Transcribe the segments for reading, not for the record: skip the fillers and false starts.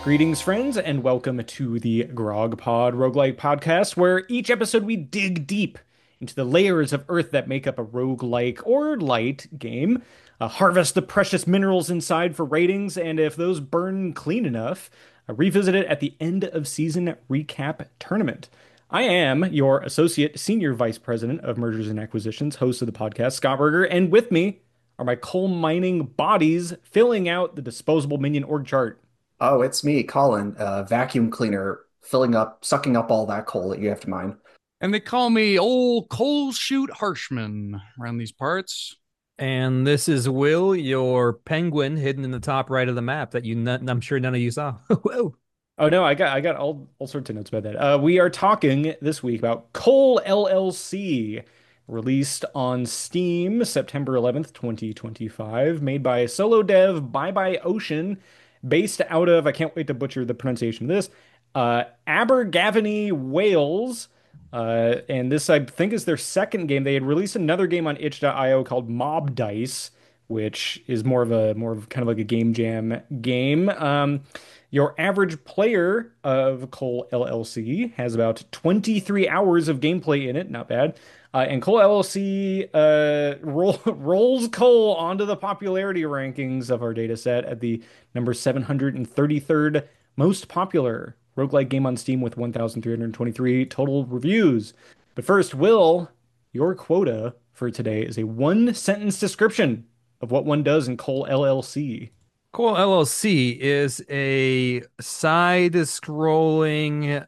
Greetings, friends, and welcome to the Grog Pod Roguelike podcast, where each episode we dig deep into the layers of earth that make up a roguelike or light game, harvest the precious minerals inside for ratings, and if those burn clean enough, revisit it at the end of season recap tournament. I am your Associate Senior Vice President of Mergers and Acquisitions, host of the podcast, Scott Berger, and with me are my coal mining bodies filling out the disposable minion org chart. Oh, it's me, Colin, vacuum cleaner, filling up, sucking up all that coal that you have to mine. And they call me old coal chute Harshman around these parts. And this is Will, your penguin hidden in the top right of the map that I'm sure none of you saw. Whoa. Oh no, I got all sorts of notes about that. We are talking this week about Coal LLC, released on Steam September 11th, 2025, made by solo dev Bye Bye Ocean, based out of, I can't wait to butcher the pronunciation of this, Abergavenny, Wales. And this, I think, is their second game. They had released another game on itch.io called Mob Dice, which is more of kind of like a game jam game. Your average player of Coal LLC has about 23 hours of gameplay in it. Not bad. And Coal LLC rolls Coal onto the popularity rankings of our data set at the number 733rd most popular roguelike game on Steam with 1,323 total reviews. But first, Will, your quota for today is a one sentence description of what one does in Coal LLC. Cool LLC is a side-scrolling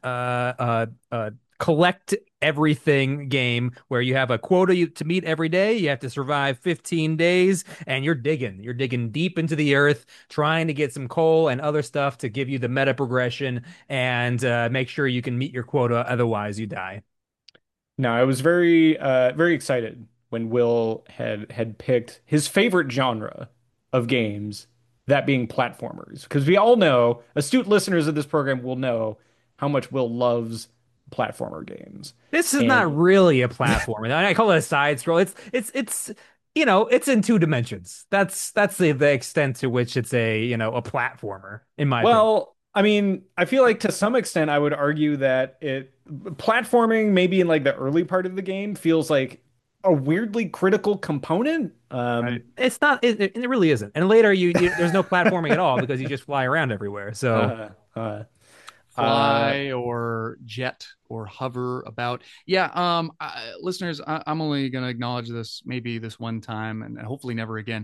collect everything game where you have a quota to meet every day. You have to survive 15 days, and you're digging. You're digging deep into the earth, trying to get some coal and other stuff to give you the meta progression and make sure you can meet your quota. Otherwise, you die. Now, I was very excited when Will had picked his favorite genre of games, that being platformers, because we all know, astute listeners of this program will know how much Will loves platformer games. This is not And really a platformer. I call it a side scroll. It's it's in two dimensions. That's the extent to which it's a platformer, in my opinion. well, I mean, I feel like to some extent I would argue that it platforming maybe in like the early part of the game feels like a weirdly critical component. Right. It's not. It really isn't. And later, there's no platforming at all because you just fly around everywhere. So Uh, uh, uh, Fly or jet or hover about. Yeah, listeners, I'm only going to acknowledge this maybe this one time and hopefully never again.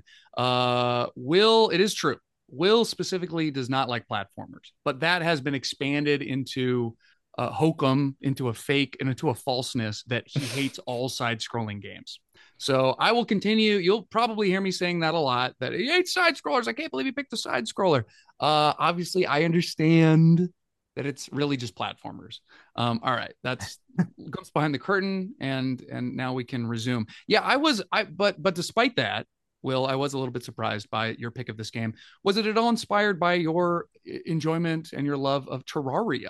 Will, it is true. Will specifically does not like platformers, but that has been expanded into hokum, into a fake, and into a falseness that he hates all side scrolling games. So I will continue. You'll probably hear me saying that a lot, that he hates side scrollers. I can't believe he picked a side scroller. Obviously, I understand that it's really just platformers. All right, that's comes behind the curtain, and now we can resume. Yeah, but despite that, Will, I was a little bit surprised by your pick of this game. Was it at all inspired by your enjoyment and your love of Terraria?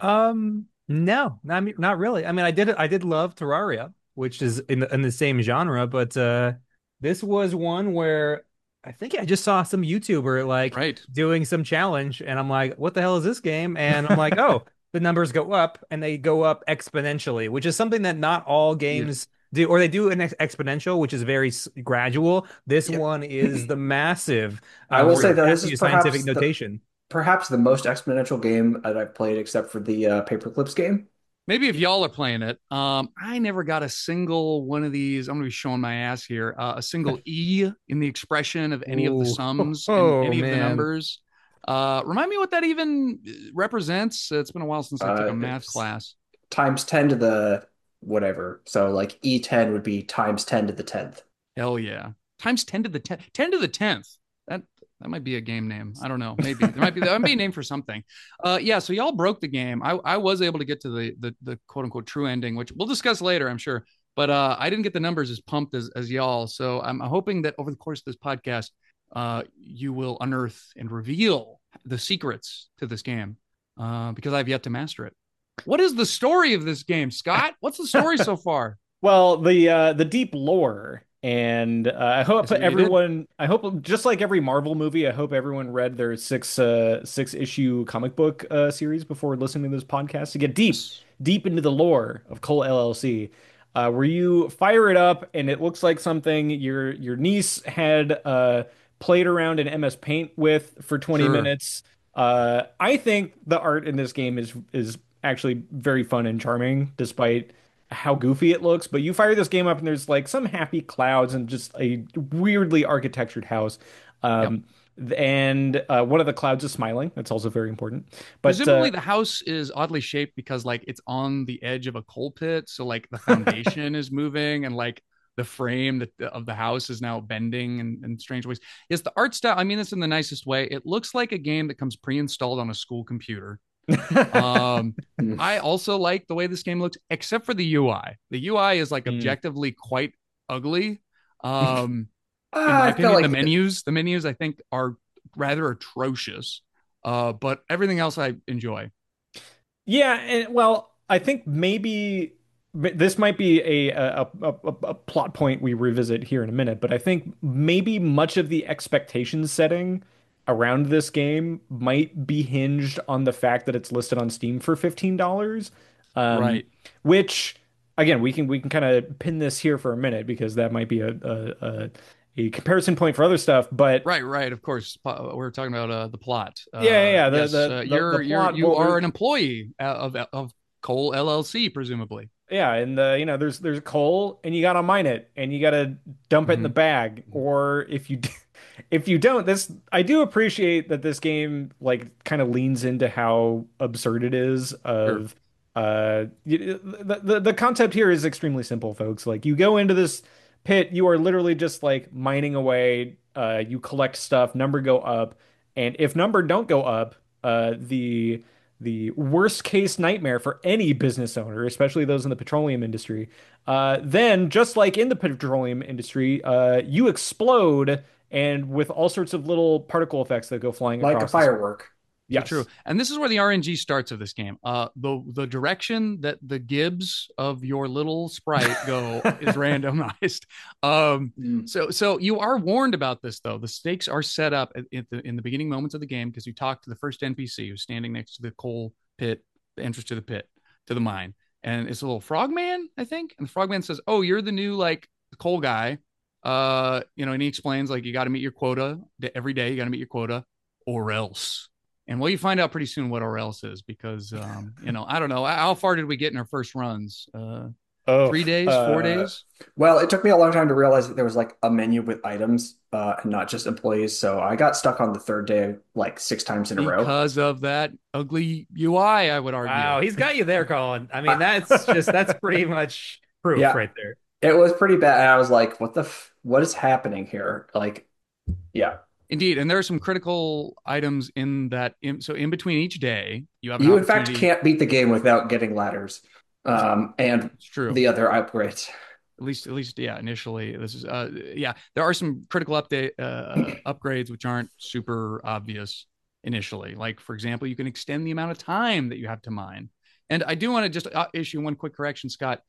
no, not really. I mean, I did love Terraria, which is in the same genre, but this was one where I think I just saw some YouTuber like Right. doing some challenge, and I'm like, what the hell is this game? And I'm like, oh, the numbers go up, and they go up exponentially, which is something that not all Yeah. games do, or they do an exponential, which is very gradual. This Yeah. one is the massive, I will where say you that have this to is use scientific perhaps the notation. perhaps the most exponential game that I've played, except for the Paperclips game. Maybe if y'all are playing it, I never got a single one of these. I'm gonna be showing my ass here. A single E in the expression of any of the Ooh, sums and oh any of the man. numbers. Remind me what that even represents. It's been a while since I took a math It's class. times 10 to the whatever. So like E10 would be times 10 to the 10th. Hell yeah. Times 10 to the 10, 10 to the 10th. That that might be a game name. I don't know. Maybe there might be a name for something. Yeah, so y'all broke the game. I was able to get to the quote unquote true ending, which we'll discuss later, I'm sure. But I didn't get the numbers as pumped as y'all. So I'm hoping that over the course of this podcast, you will unearth and reveal the secrets to this game. Because I've yet to master it. What is the story of this game, Scott? What's the story so far? well, the deep lore And I hope Yes, you did. everyone, I hope just like every Marvel movie, I hope everyone read their six issue comic book series before listening to this podcast to get Yes. deep into the lore of Cole LLC, where you fire it up and it looks like something your niece had played around in MS Paint with for 20 Sure. minutes. I think the art in this game is actually very fun and charming, despite how goofy it looks, but you fire this game up and there's like some happy clouds and just a weirdly architectured house. Yep. Um, and one of the clouds is smiling. That's also very important. But Presumably the house is oddly shaped because like it's on the edge of a coal pit, so like the foundation is moving and like the frame of the house is now bending in strange ways. Yes, the art style, I mean this in the nicest way. It looks like a game that comes pre-installed on a school computer. Um, Mm. I also like the way this game looks, except for the UI. The UI is like Mm. objectively quite ugly. Um, in my I feel opinion, like the menus I think are rather atrocious. But everything else I enjoy. Yeah, and well, I think maybe this might be a plot point we revisit here in a minute, but I think maybe much of the expectation setting around this game might be hinged on the fact that it's listed on Steam for $15. Um, Right. which again, we can kind of pin this here for a minute because that might be a comparison point for other stuff, but Right, right. Of course, we're talking about the plot. yeah, Yes, the plot, you well, are an employee of Cole LLC, presumably. yeah, and there's coal and you gotta mine it and you gotta dump it in the Mhm. bag. Or if you if you don't, this I do appreciate that this game like kind of leans into how absurd it is Sure. of the concept here is extremely simple, folks. Like you go into this pit, you are literally just like mining away, you collect stuff, number go up, and if number don't go up, the worst case nightmare for any business owner, especially those in the petroleum industry. Then, just like in the petroleum industry, you explode and with all sorts of little particle effects that go flying like a across the screen. firework. So true. Yes. And this is where the RNG starts of this game. The direction that the gibs of your little sprite go is randomized. Um, Mm. so you are warned about this though. The stakes are set up in the beginning moments of the game because you talk to the first NPC who's standing next to the coal pit, the entrance to the pit, to the mine. And it's a little frogman, I think. And the frogman says, "Oh, you're the new like coal guy." And he explains like you got to meet your quota every day. You got to meet your quota, or else. And well, you find out pretty soon what or else is because, I don't know. How far did we get in our first runs? Oh, 3 days, 4 days? Well, it took me a long time to realize that there was like a menu with items, and not just employees. So I got stuck on the third day like 6 times in a row. Because of that ugly UI, I would argue. Wow, he's got you there, Colin. I mean, I, that's pretty much proof yeah, right there. it was pretty bad. And I was like, what is happening here? Like, yeah, Indeed. And there are some critical items in that. So in between each day, you have an you in fact opportunity. can't beat the game without getting ladders, and It's true. the other upgrades. At least, yeah. Initially, this is, yeah. There are some critical upgrades which aren't super obvious initially. Like, for example, you can extend the amount of time that you have to mine. And I do want to just issue one quick correction, Scott.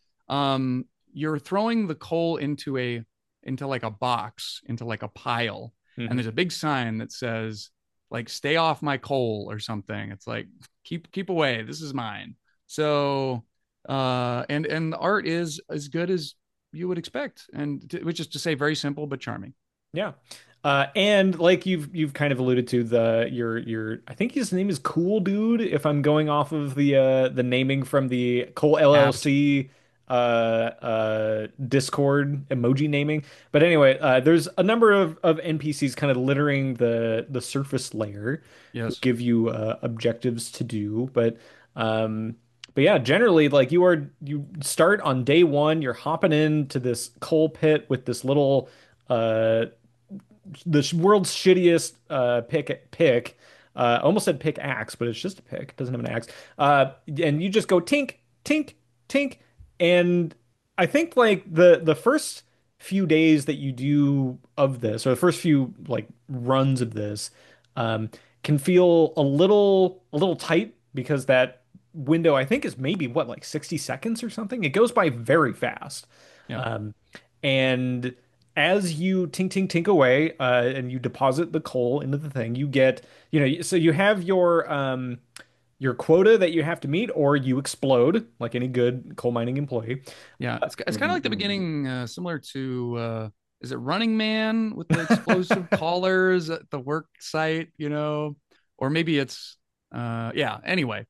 You're throwing the coal into like a box, into like a pile, and mhm. there's a big sign that says like "Stay off my coal" or something. It's like keep away. This is mine. So, and the art is as good as you would expect, which is to say, very simple but charming. Yeah. And like you've kind of alluded to your I think his name is Cool Dude if I'm going off of the naming from the Cole Apt. LLC Discord emoji naming. But anyway, there's a number of NPCs kind of littering the surface layer who Yes. give you objectives to do, um but yeah, generally like you start on day one, you're hopping into this coal pit with this little uh the world's shittiest pick. Almost said pickaxe, but it's just a pick. It doesn't have an axe. And you just go tink, tink, tink. And I think like the first few days that you do of this, or the first few like runs of this, um, can feel a little tight because that window I think is maybe like 60 seconds or something. It goes by very fast. Yeah. Um, and as you tink away, and you deposit the coal into the thing, you get, so you have your quota that you have to meet, or you explode like any good coal mining employee. Yeah, it's kind of like the Mm. beginning, similar to is it Running Man with the explosive collars at the work site, or maybe it's yeah. Anyway,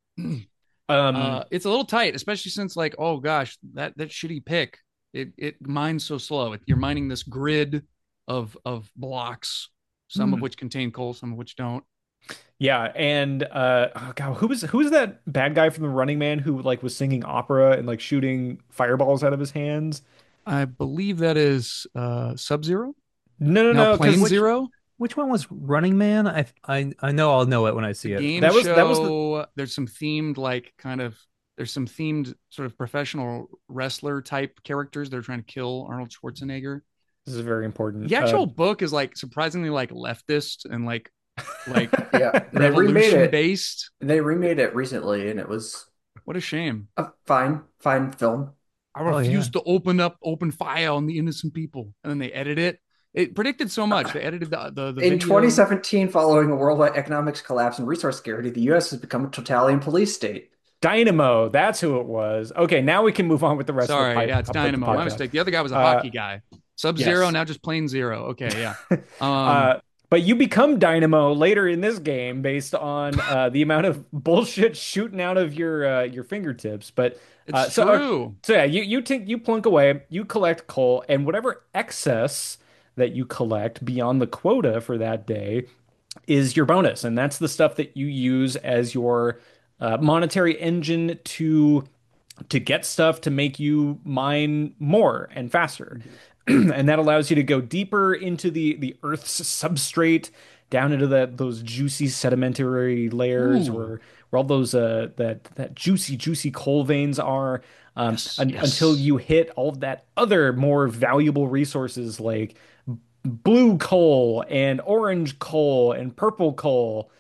Um, it's a little tight, especially since like, oh gosh, that shitty pick, it mines so slow. You're mining this grid of blocks, some of hmm. which contain coal, some of which don't. Yeah, and oh God, who was that bad guy from the Running Man who like was singing opera and like shooting fireballs out of his hands? I believe that is Sub-Zero. No, no, Now no, because Plane Zero. Which one was Running Man? I know I'll know it when I The see it. game that was the show. There's some themed like kind of there's some themed sort of professional wrestler type characters that are trying to kill Arnold Schwarzenegger. this is very important. The actual book is like surprisingly like leftist and like Yeah, they remade revolution it. based. They remade it recently, and it was What a shame. a fine film. I Oh yeah. refuse to open fire on the innocent people. And then they edit it. It predicted so much. They edited the In video. 2017, following a worldwide economic collapse and resource scarcity, the U.S. has become a totalitarian police state. Dynamo, that's who it was. Okay, now we can move on with the rest of the Sorry, pipe yeah, it's of the Dynamo. My podcast. mistake. The other guy was a Uh, hockey guy. Sub-Zero, yes. now just plain zero. Okay, yeah. Uh, but you become Dynamo later in this game based on the amount of bullshit shooting out of your fingertips. But It's so true. so yeah, you plunk away, you collect coal, and whatever excess that you collect beyond the quota for that day is your bonus, and that's the stuff that you use as your monetary engine to get stuff to make you mine more and faster. And that allows you to go deeper into the Earth's substrate, down into those juicy sedimentary layers Ooh, where all those that juicy coal veins are, yes, until yes. you hit all of that other more valuable resources like blue coal and orange coal and purple coal,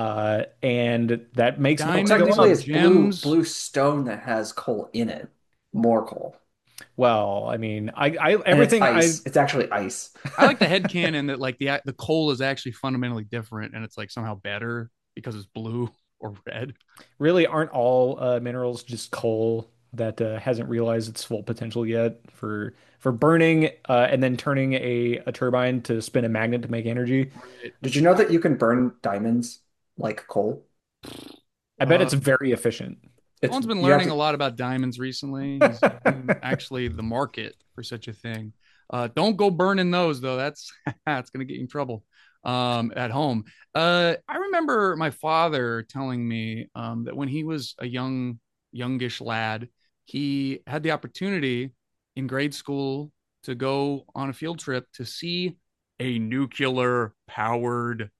and that makes Well, money go technically, Diamonds, up. it's blue gems. blue stone that has coal in it. More coal. Well, I mean, I And it's everything I ice. It's actually ice. I like the headcanon that like the coal is actually fundamentally different and it's like somehow better because it's blue or red. really aren't all minerals just coal that hasn't realized its full potential yet for burning, and then turning a turbine to spin a magnet to make energy. Right. Did you know that you can burn diamonds like coal? I bet Uh, it's very efficient. It's Colin's been you have learning a to. lot about diamonds recently. He's been actually the market for such a thing. Don't go burning those though. That's that's gonna get you in trouble at home. I remember my father telling me that when he was a youngish lad, he had the opportunity in grade school to go on a field trip to see a nuclear powered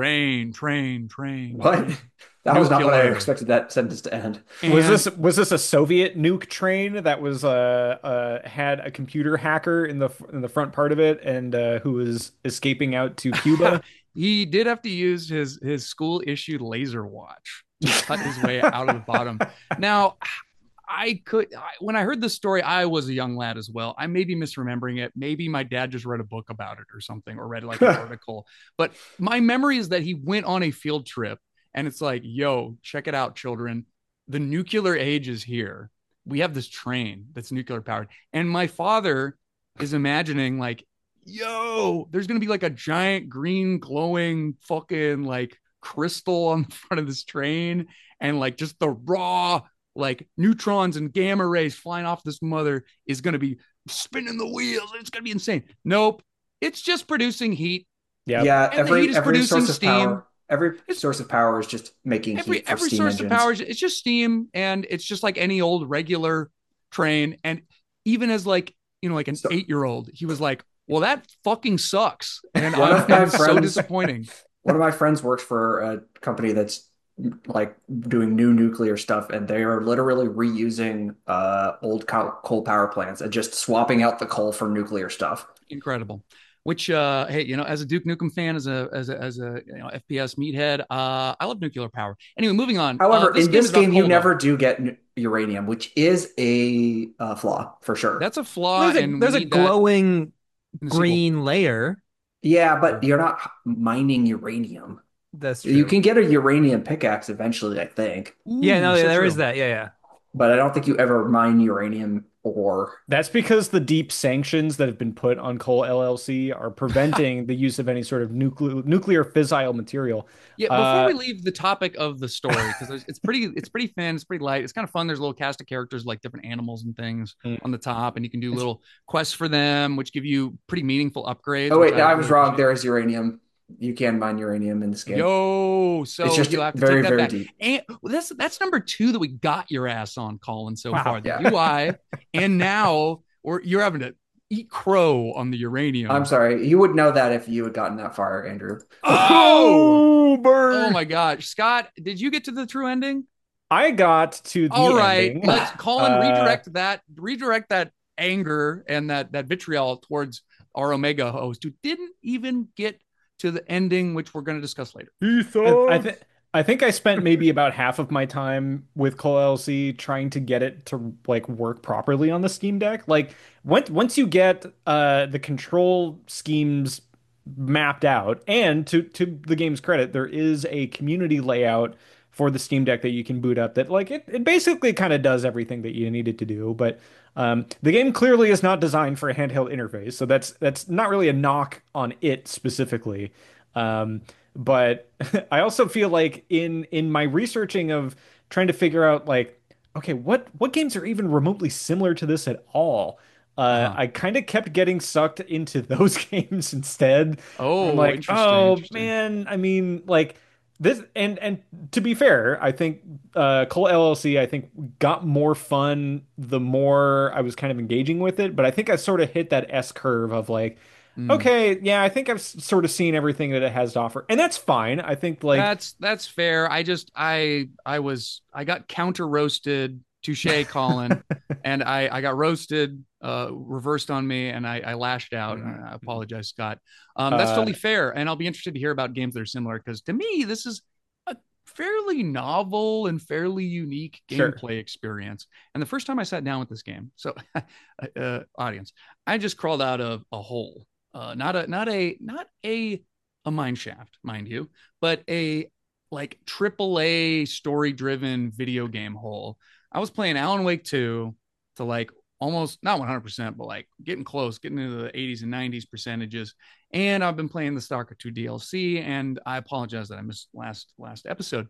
What? train, That was not what I nuclear. expected that sentence to end. Was And this a Soviet nuke train that was had a computer hacker in the front part of it, and who was escaping out to Cuba? he did have to use his school issued laser watch to cut his way out of the bottom. Now, when I heard this story, I was a young lad as well. I may be misremembering it. Maybe my dad just read a book about it or something, or read like an article. But my memory is that he went on a field trip, and it's like, yo, check it out, children. The nuclear age is here. We have this train that's nuclear powered, and my father is imagining like, yo, there's gonna be like a giant green glowing fucking like crystal on the front of this train, and like just the raw like neutrons and gamma rays flying off this mother is going to be spinning the wheels. It's going to be insane. Nope. It's just producing heat, Yep. Yeah, and the heat is every producing source of steam. power, every It's source of power is just making heat for every steam source of engines. power. It's just steam, and it's just like any old regular train. And even as like like an So 8-year-old, he was like, "Well, that fucking sucks," and one of my it's so friends, disappointing. one of my friends works for a company that's like doing new nuclear stuff, and they are literally reusing old coal power plants and just swapping out the coal for nuclear stuff. Incredible. Which hey, as a Duke Nukem fan, as a FPS meathead, I love nuclear power. Anyway, moving on. However, This in game this is about game, you coal though. never do get uranium, which is a flaw for sure. That's a flaw, and we There's a need that. glowing in the sequel. green layer. Yeah, but you're not mining uranium. That's You true. can get a uranium pickaxe eventually, I think, Yeah, Ooh, no, so there is true. that. Yeah, yeah. but I don't think you ever mine uranium ore. That's because the deep sanctions that have been put on Coal LLC are preventing the use of any sort of nuclear fissile material. Yeah, before Uh, we leave the topic of the story, because it's pretty thin, it's pretty light. It's kind of fun. There's a little cast of characters like different animals and things on the top, and you can do It's, little quests for them, which give you pretty meaningful upgrades, oh which wait, I no, I was really wrong. appreciate. There is uranium. You can mine uranium in this game. Yo, It's so just you have to take very, that very back. deep. And well, that's number two that we got your ass on, Colin, so far. Wow. The Yeah. UI, and now or you're having to eat crow on the I'm uranium. sorry. You would know that if you had gotten that far, Andrew. Oh, oh, oh burn! my gosh. Scott, did you get to the true ending? I got to All the right, ending. let's Colin Uh, redirect that anger and that vitriol towards our Omega host who didn't even get to the ending, which we're going to discuss later. He I sucks. think I think I spent maybe about half of my time with Cole LLC trying to get it to like work properly on the Steam Deck. Like once you get the control schemes mapped out, and to the game's credit, there is a community layout for the Steam Deck that you can boot up that like it basically kind of does everything that you need it to do. But the game clearly is not designed for a handheld interface, so that's not really a knock on it specifically. Um, but I also feel like in my researching of trying to figure out like, okay, what games are even remotely similar to this at all? Uh-huh. I kind of kept getting sucked into those games instead. Where I'm Oh, like, interesting, oh interesting. man, I mean, like this, and to be fair, I think Cole LLC, I think got more fun the more I was kind of engaging with it. But I think I sort of hit that S curve of like, Mm. okay, yeah, I think I've sort of seen everything that it has to offer, and that's fine. I think like That's fair. I got counter roasted, touche, Colin, and I got roasted, reversed on me, and I lashed out. mhm, I mhm. apologize, Scott. That's uh, totally fair, and I'll be interested to hear about games that are similar because to me this is a fairly novel and fairly unique sure. gameplay experience. And the first time I sat down with this game, so audience, I just crawled out of a hole, not a mine shaft, mind you, but a like AAA story driven video game hole. I was playing Alan Wake 2 to like almost not 100%, but like getting close, getting into the 80s and 90s percentages. And I've been playing the Stalker 2 DLC, and I apologize that I missed last episode.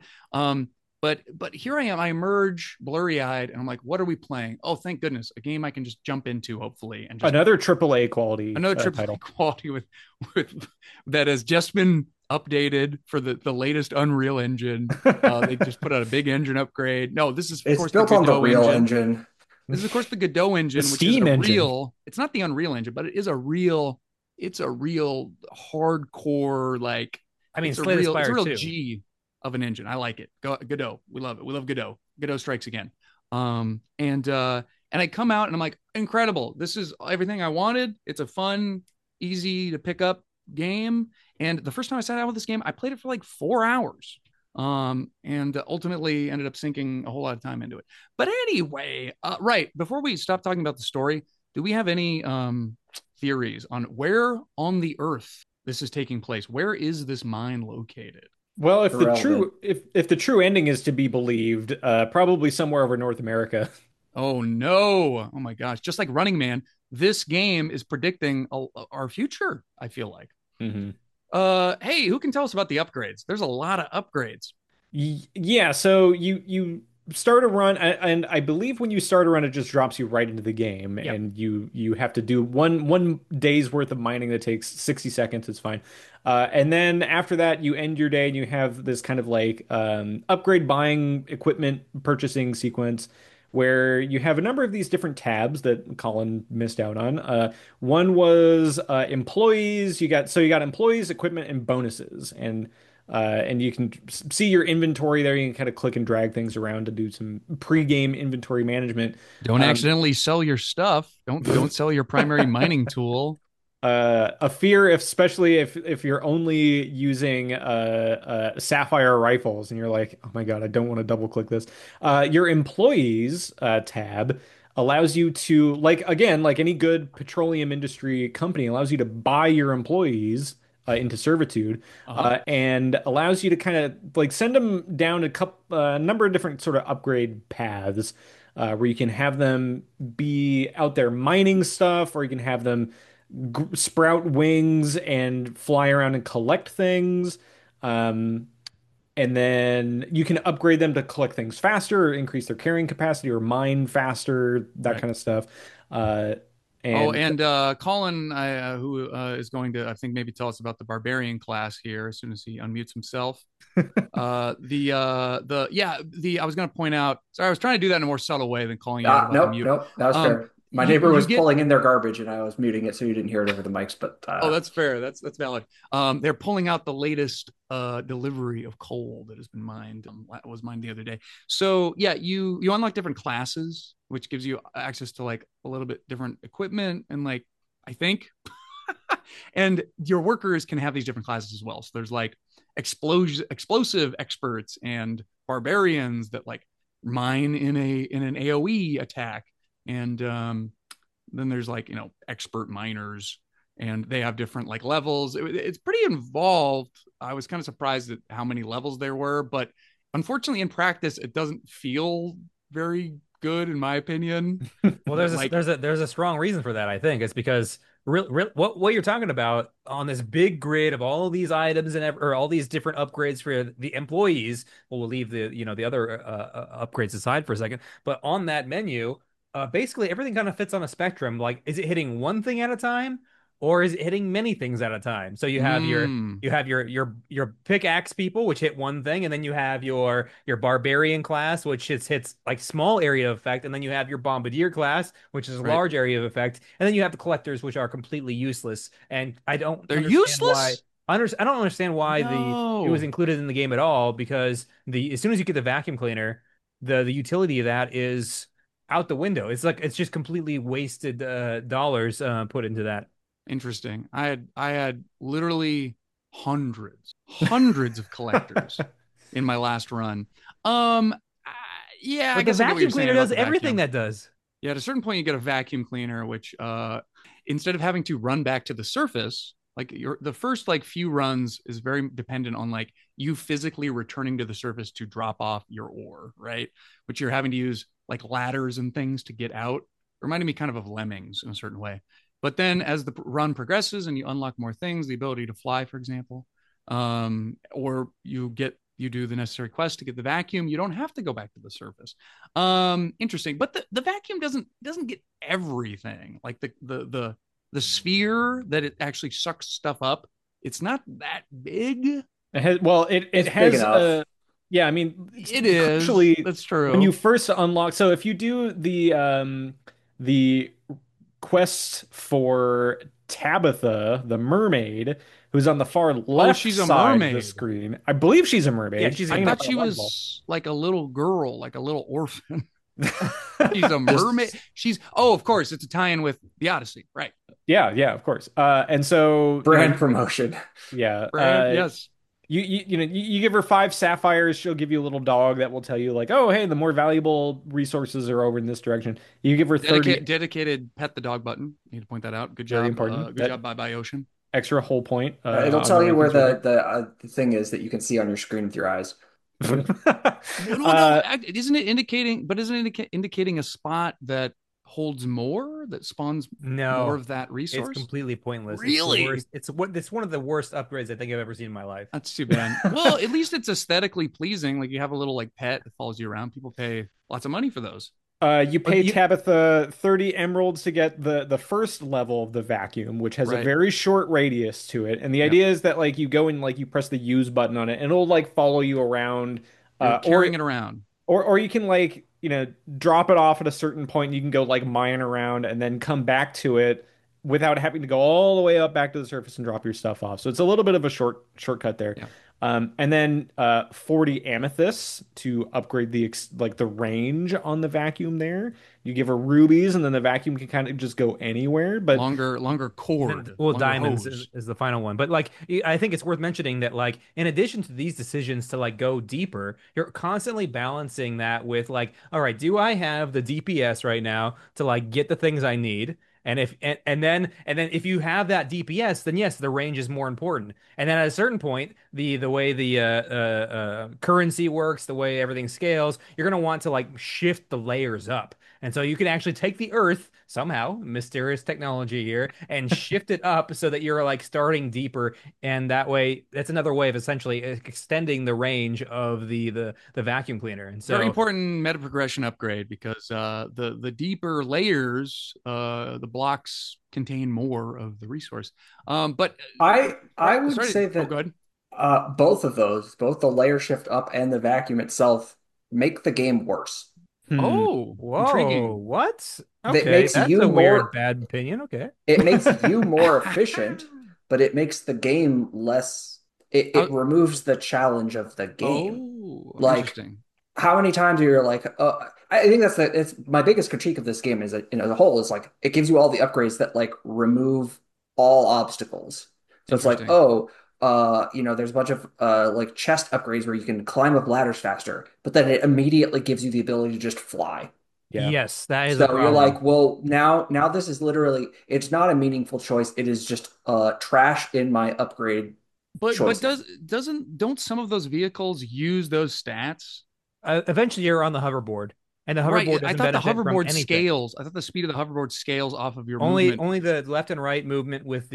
But here I am, I emerge blurry eyed, and I'm like, what are we playing? Oh, thank goodness, a game I can just jump into, hopefully, and just Another AAA quality another AAA title. quality with that has just been updated for the latest Unreal Engine. They just put out a big engine upgrade. No, this is of It's course the built on the Godot real engine. engine. This is of course the Godot The engine, which is Steam a engine. real. It's not the Unreal Engine, but it is a real. It's a real hardcore like. I mean, It's a Slay the real. It's a Spire real too. G of an engine. I like it. Godot. We love it. We love Godot. Godot strikes again. And I come out and I'm like, incredible. This is everything I wanted. It's a fun, easy to pick up game. And the first time I sat down with this game, I played it for like 4 hours. And ultimately ended up sinking a whole lot of time into it. But anyway, right before we stop talking about the story, do we have any theories on where on the Earth this is taking place? Where is this mine located? Well, Irrelevant. if the true ending is to be believed, probably somewhere over North America. Oh no! Oh my gosh! Just like Running Man, this game is predicting our future. I feel like. hmm Hey, who can tell us about the upgrades? There's a lot of upgrades. Yeah, so you start a run, and I believe when you start a run, it just drops you right into the game, Yep. and you have to do one day's worth of mining that takes 60 seconds. It's fine. And then after that, you end your day, and you have this kind of like upgrade buying equipment purchasing sequence where you have a number of these different tabs that Colin missed out on. One was employees. You got employees, equipment, and bonuses, and you can see your inventory there. You can kind of click and drag things around to do some pre-game inventory management. Don't Um, accidentally sell your stuff. Don't sell your primary mining tool. a fear, especially if you're only using sapphire rifles, and you're like, oh my God, I don't want to double click this. Your employees tab. allows you to, like, again, like any good petroleum industry company, allows you to buy your employees into servitude, Uh-huh. and allows you to kind of like send them down a number of different sort of upgrade paths, where you can have them be out there mining stuff, or you can have them sprout wings and fly around and collect things. Um, and then you can upgrade them to collect things faster, or increase their carrying capacity, or mine faster, that Right. kind of stuff. Uh, Oh, and and Colin, who is going to, I think, maybe tell us about the barbarian class here as soon as he unmutes himself. I was going to point out. Sorry, I was trying to do that in a more subtle way than calling you out about the Nope, mute. nope, that was Um, fair. My neighbor you was get. pulling in their garbage and I was muting it so you didn't hear it over the mics, but Oh, that's fair. That's valid. They're pulling out the latest delivery of coal that has been mined. Was mined the other day. So yeah, you unlock different classes, which gives you access to like a little bit different equipment and like I think, and your workers can have these different classes as well. So there's like explosive experts and barbarians that like mine in an AOE attack, and then there's like expert miners, and they have different like levels. It's pretty involved. I was kind of surprised at how many levels there were, but unfortunately in practice it doesn't feel very good in my opinion. Well, Like there's a strong reason for that. I think it's because what you're talking about on this big grid of all these items or all these different upgrades for the employees. Well, we'll leave the other upgrades aside for a second. But on that menu, basically everything kind of fits on a spectrum. Like, is it hitting one thing at a time, or is it hitting many things at a time? So mm, you have your pickaxe people, which hit one thing, and then you have your barbarian class, which hits like small area of effect, and then you have your bombardier class, which is a right, large area of effect, and then you have the collectors, which are completely useless. And they're useless. I don't understand why the it was No. included in the game at all, because the as soon as you get the vacuum cleaner, the utility of that is out the window. It's like it's just completely wasted dollars put into that. Interesting. I had literally hundreds of collectors in my last run. Um, yeah, I But the guess I get what you're vacuum saying cleaner about does the everything vacuum. that does. Yeah, at a certain point you get a vacuum cleaner, which instead of having to run back to the surface, like the first like few runs is very dependent on like you physically returning to the surface to drop off your ore, right? Which you're having to use like ladders and things to get out. Reminded me kind of Lemmings in a certain way. But then as the run progresses and you unlock more things, the ability to fly, for example, or you do the necessary quest to get the vacuum, you don't have to go back to the surface. Interesting, but the vacuum doesn't get everything. Like the sphere that it actually sucks stuff up, it's not that big. It it's big has enough. yeah, I mean, It is. crucially, That's when you true. first unlock, so if you do the quest for Tabitha, the mermaid, who's on the far Oh, left she's a side of the mermaid. screen, I believe she's a Yeah, mermaid. She's she's a I hanging out thought by she a waterfall. was like a little girl, like a little orphan. She's a mermaid. Just She's of course, it's a tie-in with the Odyssey, right? Yeah, yeah, of course. And so, brand promotion. yeah, Brand, yes. you give her 5 sapphires, she'll give you a little dog that will tell you like, oh, hey, the more valuable resources are over in this direction. You give her 30, Dedicated pet the dog button. Need to point that out. very important. Good That job. Bye bye Ocean. extra whole point It'll on the tell you where ranking server. the thing is that you can see on your screen with your eyes. No, no, Uh, isn't it indicating? But isn't it indicating a spot that holds more, that spawns more No, of that it's resource? completely pointless. It's the Really? worst. It's one of the worst upgrades I think I've ever seen in my life. That's too bad. Well, at least it's aesthetically pleasing. Like you have a little like pet that follows you around. People pay lots of money for those. you But pay Tabitha 30 emeralds to get the first level of the vacuum, which has a Right. very short radius to it. And the Yeah. idea is that like you go and like you press the use button on it, and it'll like follow you around, You're uh, carrying or it around. or you can like drop it off at a certain point, and you can go like mine around and then come back to it without having to go all the way up back to the surface and drop your stuff off. So it's a little bit of a shortcut there. Yeah. And then 40 amethysts to upgrade the range on the vacuum there. You give her rubies, and then the vacuum can kind of just go anywhere. But Longer cord, Well, longer diamonds hose. is the final one. But like, I think it's worth mentioning that like, in addition to these decisions to like go deeper, you're constantly balancing that with like, all right, do I have the DPS right now to like get the things I need? And if and then if you have that DPS, then yes, the range is more important. And then at a certain point, the way the currency works, the way everything scales, you're gonna want to like shift the layers up. And so you can actually take the Earth somehow, mysterious technology here, and shift it up so that you're like starting deeper. And that way, that's another way of essentially extending the range of the vacuum cleaner. And Very so important meta progression upgrade because the deeper layers, the blocks contain more of the resource. But I would sorry. say Oh, that good. both of those, both the layer shift up and the vacuum itself, make the game worse. hmm, Oh, whoa, intriguing. what? That Okay, makes that's you a weird more bad opinion. Okay. it makes you more efficient, but it makes the game less Uh, it removes the challenge of the game. oh, Like interesting. how many times are you like, I think it's my biggest critique of this game is that, as a whole, is like it gives you all the upgrades that like remove all obstacles. So it's like, Interesting. oh, there's a bunch of like chest upgrades where you can climb up ladders faster, but then it immediately gives you the ability to just fly. yeah. Yes, that is a So you're problem. like, well, now this is literally it's not a meaningful choice. It is just trash in my upgrade But choices. don't some of those vehicles use those stats? Eventually, you're on the hoverboard, and the Right. hoverboard I doesn't thought the benefit from hoverboard anything. scales. I thought the speed of the hoverboard scales off of your Only movement. only the left and right movement with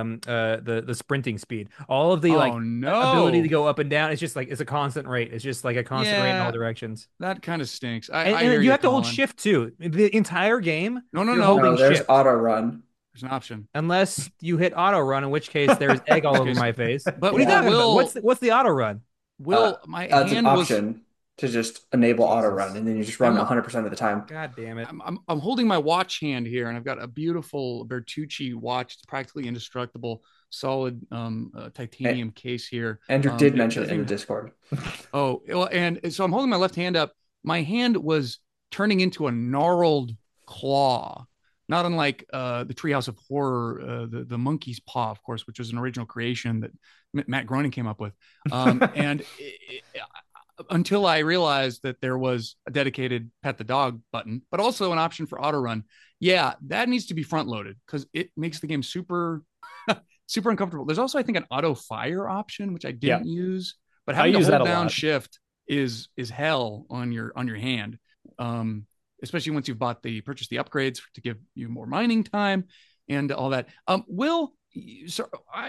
the sprinting speed. All of the Oh like ability to no. go up and down, it's just like it's a constant rate. It's just like a constant rate in all Yeah, directions. that kind of stinks. And, I hear and you you, have to hold Colin. shift too. The entire game, No, no, you're no. holding No, there's shift. auto run. There's an option. Unless you hit auto run, in which case there's egg In all which over case, my face. What are you Yeah. talking about? What's Will what's the auto run? Uh, my it's an hand was option to just enable auto run, Jesus. and then you just run I'm 100% of the time. God damn it. I'm holding my watch hand here, and I've got a beautiful Bertucci watch. It's practically indestructible, solid And titanium case here. Andrew did It mention it doesn't in the even. Discord. Oh, well, and so I'm holding my left hand up. My hand was turning into a gnarled claw, not unlike the Treehouse of Horror, the monkey's paw, of course, which was an original creation that Matt Groening came up with. And until I realized that there was a dedicated pet the dog button, but also an option for auto run. Yeah, that needs to be front loaded because it makes the game super, super uncomfortable. There's also, I think, an auto fire option, which I Yeah. didn't use, but I having to use that hold a down lot. shift is hell on your hand. Um, Especially once you've purchased the upgrades to give you more mining time and all that. Will so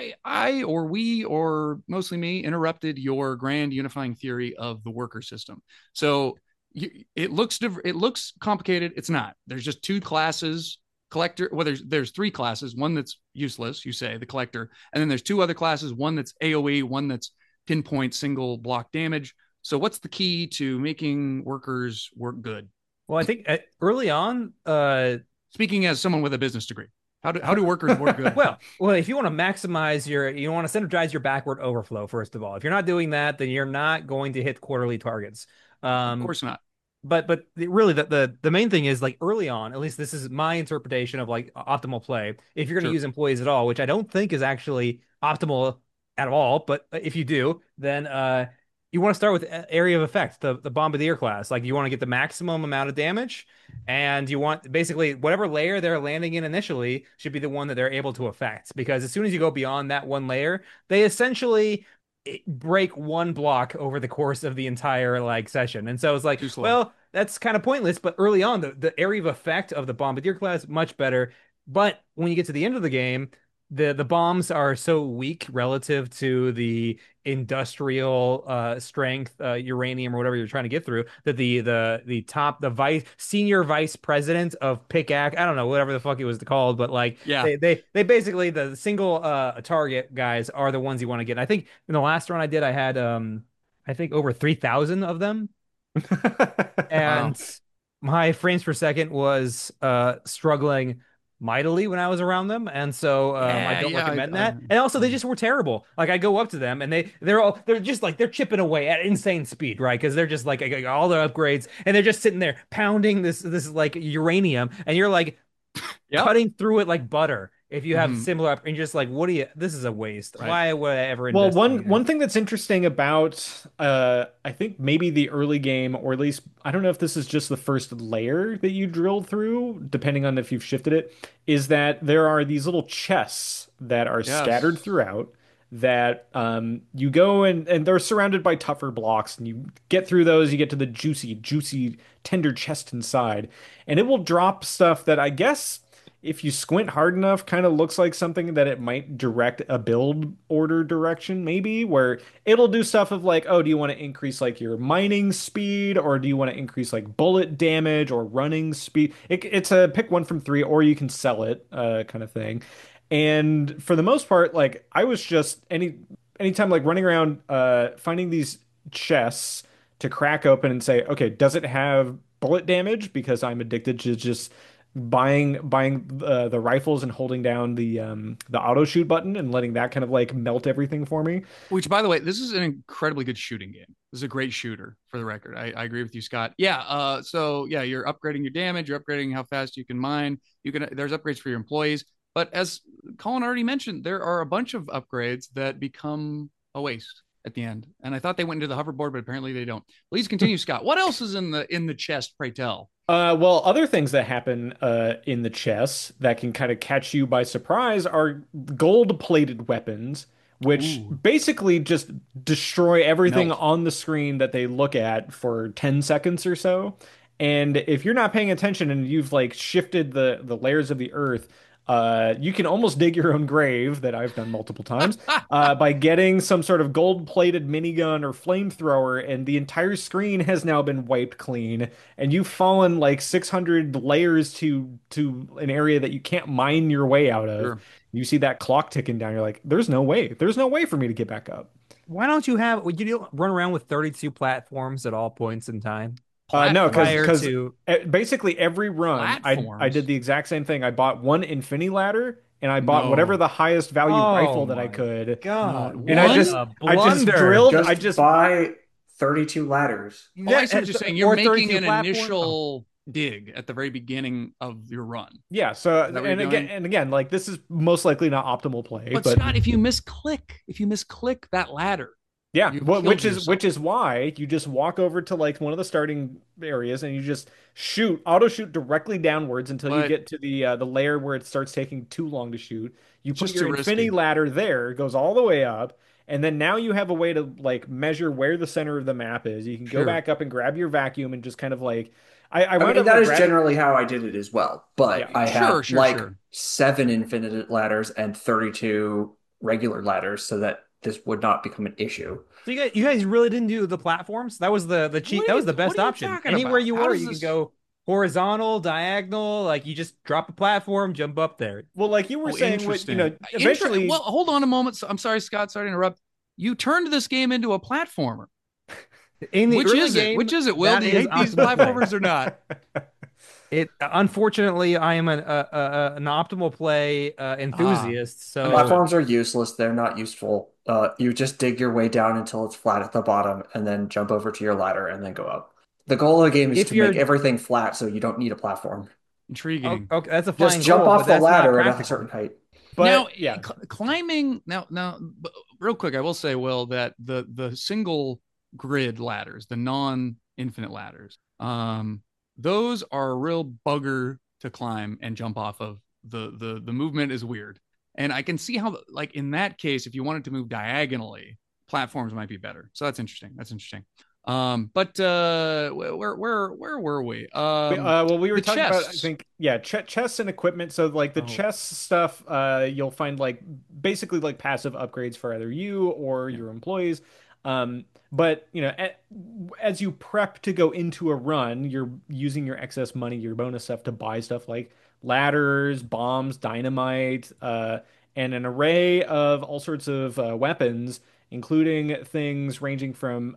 I or we or mostly me interrupted your grand unifying theory of the worker system. So it looks complicated. It's not. There's just two classes. Collector. Well, there's three classes. One that's useless. You say the collector, and then there's two other classes. One that's AOE. One that's pinpoint single block damage. So what's the key to making workers work good? Well, I think early on, Speaking as someone with a business degree, how do workers work good? well, if you want to maximize you want to synergize your backward overflow, first of all. If you're not doing that, then you're not going to hit quarterly targets. Of Um, course not. really the main thing is like early on, at least this is my interpretation of like optimal play. If you're going to Sure. use employees at all, which I don't think is actually optimal at all, but if you do, then you want to start with area of effect, the bombardier class. Like you want to get the maximum amount of damage, and you want basically whatever layer they're landing in initially should be the one that they're able to affect. Because as soon as you go beyond that one layer, they essentially break one block over the course of the entire like session. And so it's like, Too slow. well, that's kind of pointless. But early on, the area of effect of the bombardier class much better. But when you get to the end of the game, the bombs are so weak relative to the industrial strength uranium or whatever you're trying to get through that the vice senior vice president of pickaxe, I don't know, whatever the fuck it was called, but like Yeah. they basically the single target guys are the ones you want to get. I think in the last run I did, I had I think over 3,000 of them, Wow. and my frames per second was struggling mightily when I was around them, and so I Yeah, don't yeah. recommend that. And also, they Mm. just were terrible. Like I go up to them, and they're just like they're chipping away at insane speed, right? Because they're just like all their upgrades, and they're just sitting there pounding this like uranium, and you're like Yep. cutting through it like butter. If you have Hmm. similar, and you're just like, what do you? This is a waste. Right. Why would I ever Well, invest in one you? one thing that's interesting about I think maybe the early game, or at least I don't know if this is just the first layer that you drill through, depending on if you've shifted it, is that there are these little chests that are scattered Yes. throughout that you go and they're surrounded by tougher blocks, and you get through those, you get to the juicy, tender chest inside, and it will drop stuff that I guess if you squint hard enough, kind of looks like something that it might direct a build order direction, maybe, where it'll do stuff of like, oh, do you want to increase like your mining speed, or do you want to increase like bullet damage or running speed? It's a pick one from three, or you can sell it, kind of thing. And for the most part, like I was just anytime like running around, finding these chests to crack open and say, okay, does it have bullet damage? Because I'm addicted to just buying the rifles and holding down the auto shoot button and letting that kind of like melt everything for me. Which, by the way, this is an incredibly good shooting game. This is a great shooter, for the record. I agree with you, Scott. Yeah. So yeah, you're upgrading your damage. You're upgrading how fast you can mine. You can. There's upgrades for your employees. But as Colin already mentioned, there are a bunch of upgrades that become a waste at the end. And I thought they went into the hoverboard, but apparently they don't. Please continue, Scott. What else is in the chest? Pray tell. Well, other things that happen in the chess that can kind of catch you by surprise are gold-plated weapons, which Ooh, basically just destroy everything melt. on the screen that they look at for 10 seconds or so. And if you're not paying attention and you've like shifted the layers of the earth, you can almost dig your own grave, that I've done multiple times, by getting some sort of gold-plated minigun or flamethrower, and the entire screen has now been wiped clean, and you've fallen like 600 layers to an area that you can't mine your way out of. Sure. You see that clock ticking down. You're like, there's no way. There's no way for me to get back up. Why don't you have? You don't run around with 32 platforms at all points in time No, because prior Platforms. to. basically every run, I did Platforms. the exact same thing. I bought one Infinity ladder, and I bought whatever No. the highest value Oh rifle that I my could, God! and What a I just blunder! drilled. Just buy 32 ladders. Oh, I Yeah, see what you're saying. You're or making 32 an platform. Oh, initial dig at the very beginning of your run. Yeah. So Is that what you're doing? and again, like this is most likely not optimal play, But but Scott, if you misclick that ladder, yeah, you've well, killed which yourself. is why you just walk over to like one of the starting areas and you just auto shoot directly downwards until you But get to the layer where it starts taking too long to shoot. You it's put just your too infinity risky. ladder there, it goes all the way up, and then now you have a way to like measure where the center of the map is. You can go Sure. back up and grab your vacuum and just kind of like I I wound mean, up that like is grabbing. generally how I did it as well. But Yeah. I Sure, have sure, like sure. 7 infinite ladders and 32 regular ladders so that this would not become an issue. so you guys really didn't do the platforms? That was the cheat. That was the What best are you option. talking Anywhere about? you How were, does you can this go horizontal, diagonal. Like you just drop a platform, jump up there. Well, like you were Oh, saying, what interesting. Well, eventually. hold on a moment. I'm sorry, Scott. Sorry to interrupt. You turned this game into a platformer. In the Which early is it? game, Which is it, Will? that Do you is hate these optimal play. platformers or not? It unfortunately, I am an optimal play Ah, enthusiast, so understood. Platforms are useless. They're not useful. You just dig your way down until it's flat at the bottom and then jump over to your ladder and then go up. The goal of the game is if to make you're everything flat so you don't need a platform. oh, Intriguing. okay, that's a Just fine jump goal, but off the that's not ladder at a practical. certain height. Now, But yeah, climbing. Real quick, I will say, Will, that the single grid ladders, the non-infinite ladders, those are a real bugger to climb and jump off of. The movement is weird, and I can see how, like in that case, if you wanted to move diagonally, platforms might be better. So that's interesting. That's interesting. But where were we? well, we were The talking about, I chests. think, yeah, chests and equipment. So, like the Oh, chess stuff, you'll find like basically like passive upgrades for either you or yeah. your employees. But as you prep to go into a run, you're using your excess money, your bonus stuff to buy stuff like ladders, bombs, dynamite, and an array of all sorts of weapons, including things ranging from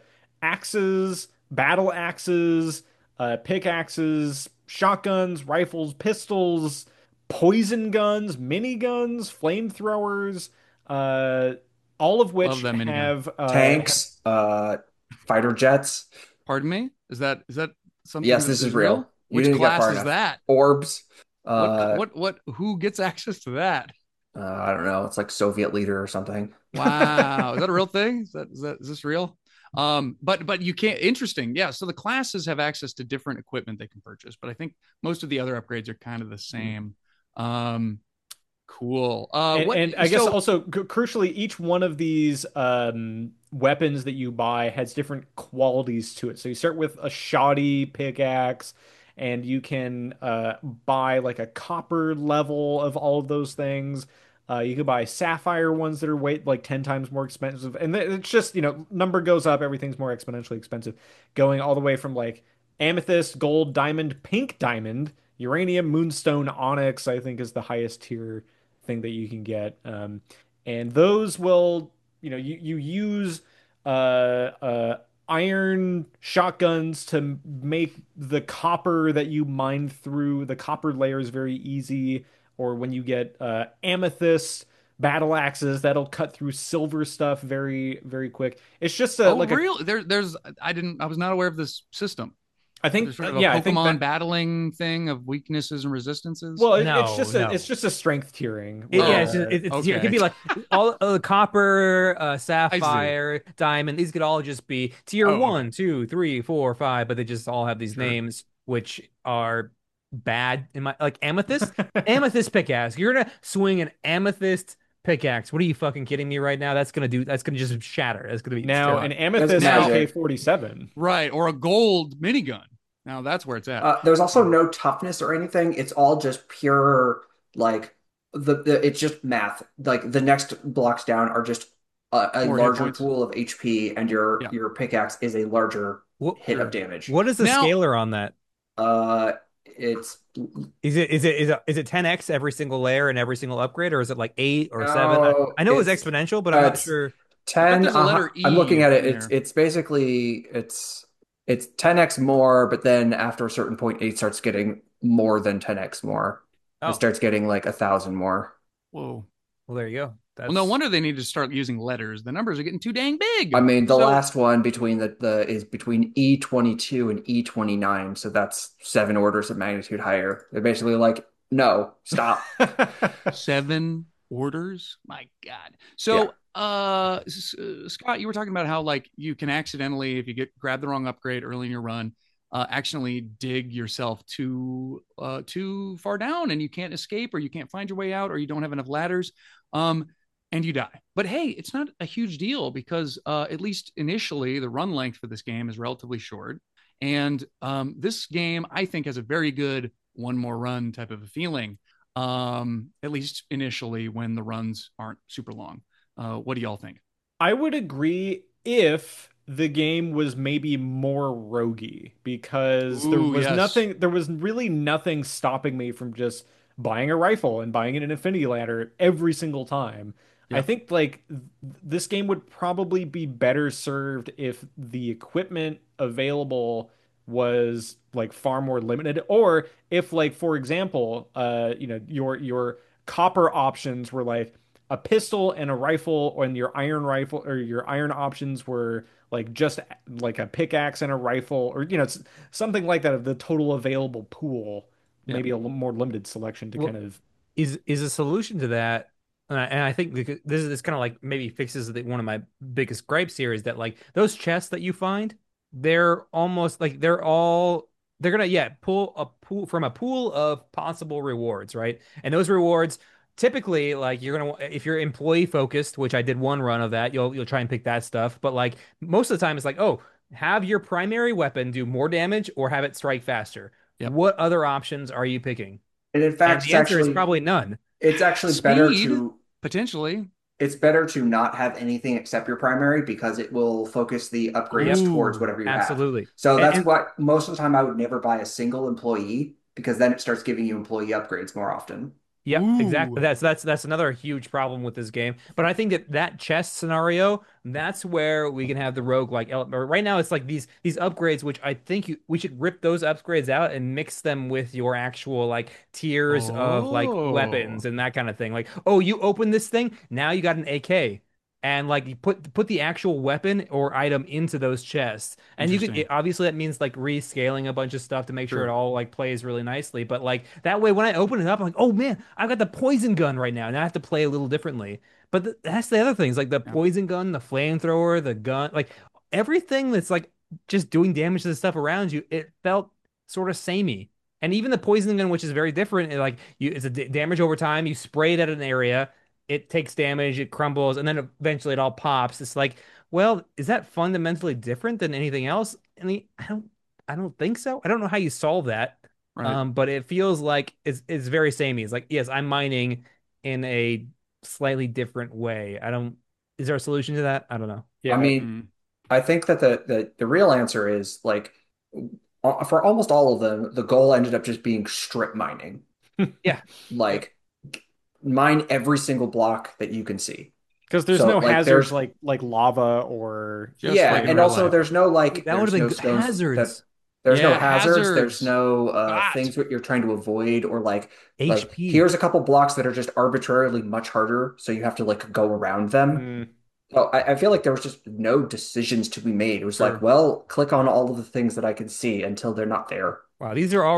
axes, battle axes, pickaxes, shotguns, rifles, pistols, poison guns, miniguns, flamethrowers, uh, all of Love which that minigun. have Tanks, fighter jets. Pardon me? Is that something Yes, that this is is real? real. You Which didn't get class far is enough. that? Orbs. Who gets access to that? I don't know. It's like Soviet leader or something. Wow. Is that a real thing? Is this real? But you can't, interesting. Yeah. So the classes have access to different equipment they can purchase, but I think most of the other upgrades are kind of the same. Um, cool. And I guess also crucially, each one of these weapons that you buy has different qualities to it. So you start with a shoddy pickaxe, and you can buy like a copper level of all of those things. You could buy sapphire ones that are weight like 10 times more expensive. And it's just, number goes up, everything's more exponentially expensive, going all the way from like amethyst, gold, diamond, pink diamond, uranium, moonstone, onyx, I think is the highest tier thing that you can get. And those will, you use iron shotguns to make the copper that you mine through the copper layers very easy. Or when you get amethyst battle axes, that'll cut through silver stuff very, very quick. It's just Oh, like a, real? I was not aware of this system. I think, There's sort of a yeah, I think Pokemon that, battling thing of weaknesses and resistances. well, it's No, just no. it's just a strength tiering Yeah, Oh, it's just, where, it could okay. be like all copper, I see. sapphire, diamond. These could all just be tier Oh, okay. 1, 2, 3, 4, 5, but they just all have these Sure. names, which are bad in my like amethyst. Amethyst pickaxe. You're gonna swing an amethyst pickaxe. What are you fucking kidding me right now? That's gonna just shatter. That's gonna be it's now an terrible. There's amethyst Now, magic. AK-47. right, or a gold minigun. Now that's where it's at. There's also no toughness or anything. It's all just pure like it's just math. Like the next blocks down are just a More hit larger points. pool of HP, and your Yeah, your pickaxe is a larger What hit of sure. damage. what is the Now, scaler on that? Uh, it's Is it 10x every single layer and every single upgrade, or is it like 8 or 7? no, I know it was it's exponential, but I'm not it's sure. I bet 10. there's a letter I'm looking E at it. in It's there. it's basically it's 10x more, but then after a certain point, it starts getting more than 10x more. It Oh, starts getting like 1,000 more. Whoa. well, there you go. Well, no That's wonder they need to start using letters. The numbers are getting too dang I big. mean, the So, last one between the is between E22 and E29, so that's 7 orders of magnitude higher. They're basically like, no, stop. 7 orders? My God. Yeah. So, Scott, you were talking about how like you can accidentally, if you grab the wrong upgrade early in your run, accidentally dig yourself too far down, and you can't escape, or you can't find your way out, or you don't have enough ladders. Um, and you die. But hey, it's not a huge deal because at least initially, the run length for this game is relatively short. And this game, I think, has a very good one more run type of a feeling, at least initially when the runs aren't super long. What do y'all think? I would agree if the game was maybe more roguey because Ooh, yes. there was really nothing stopping me from just buying a rifle and buying an infinity ladder every single time. I Yeah. think like this game would probably be better served if the equipment available was like far more limited, or if like for example, your copper options were like a pistol and a rifle, and your iron rifle or your iron options were like just like a pickaxe and a rifle, or something like that of the total available pool, Yeah. maybe a little more limited selection to kind well, of. is a solution to that. And I think this kind of like maybe fixes one of my biggest gripes here is that like those chests that you find, they're almost like they're gonna pull a pool from a pool of possible rewards, right? And those rewards typically like you're gonna if you're employee focused, which I did one run of that, you'll try and pick that stuff. But like most of the time, it's like, oh, have your primary weapon do more damage or have it strike faster. Yep. What other options are you picking? And in And fact, the answer is probably none. it's actually better Speed, to potentially. it's better to not have anything except your primary because it will focus the upgrades Yep, towards Ooh. whatever you have. absolutely. So And, that's and why most of the time I would never buy a single employee because then it starts giving you employee upgrades more often. Yep, Ooh. exactly. That's another huge problem with this game. But I think that chess scenario, that's where we can have the roguelike element. Right now, it's like these upgrades, which I think we should rip those upgrades out and mix them with your actual like tiers of like Oh, weapons and that kind of thing. Like, oh, you open this thing, now you got an AK. And like you put the actual weapon or item into those chests. And you could interesting. obviously that means like rescaling a bunch of stuff to make sure it True. all like plays really nicely. But like that way, when I open it up, I'm like, oh man, I've got the poison gun right now, and I have to play a little differently. But that's the other things, like the Yeah. poison gun, the flamethrower, the gun, like everything that's like just doing damage to the stuff around you. It felt sort of samey. And even the poison gun, which is very different, it's a damage over time. You spray it at an area, it takes damage, it crumbles, and then eventually it all pops. It's like, well, is that fundamentally different than anything else? I don't think so. I don't know how you solve that. Right. But it feels like it's very samey. It's like, yes, I'm mining in a slightly different way. I don't, is there a solution to that? I don't know. I Yeah. mean, Mm. I think that the real answer is like for almost all of them, the goal ended up just being strip mining. Yeah. Yep. Like mine every single block that you can see. Because there's So no like hazards there's like lava or Just yeah, like in and real also life. there's no like That would have there's been no good. stones that Hazards, there's no Yeah, hazards, there's hazards. no God. things that you're trying to avoid or like HP. here's a couple blocks that are just arbitrarily much harder, so you have to like go around them. mm, So I feel like there was just no decisions to be made. It was like, Sure. well, click on all of the things that I can see until they're not there. Wow,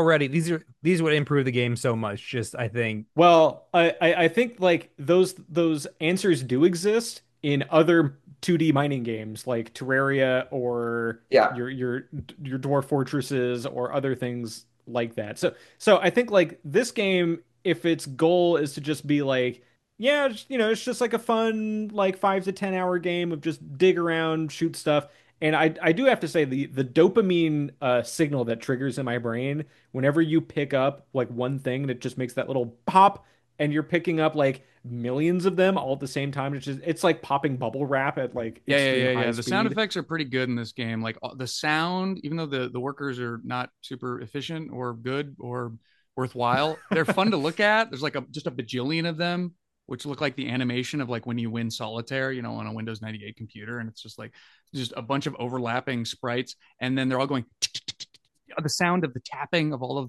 these would improve the game so much. Just I think, well, I think like those answers do exist in other 2D mining games like Terraria or Yeah. your Dwarf Fortresses or other things like that. So I think like this game, if its goal is to just be like, yeah, it's just like a fun like 5 to 10 hour game of just dig around, shoot stuff. And I do have to say the dopamine signal that triggers in my brain whenever you pick up like one thing that just makes that little pop and you're picking up like millions of them all at the same time. It's like popping bubble wrap at like extreme high The sound speed. effects are pretty good in this game. Like the sound, even though the workers are not super efficient or good or worthwhile, they're fun to look at. There's like just a bajillion of them, which look like the animation of like when you win solitaire, on a Windows 98 computer, and it's just a bunch of overlapping sprites, and then they're all going. The sound of the tapping of all of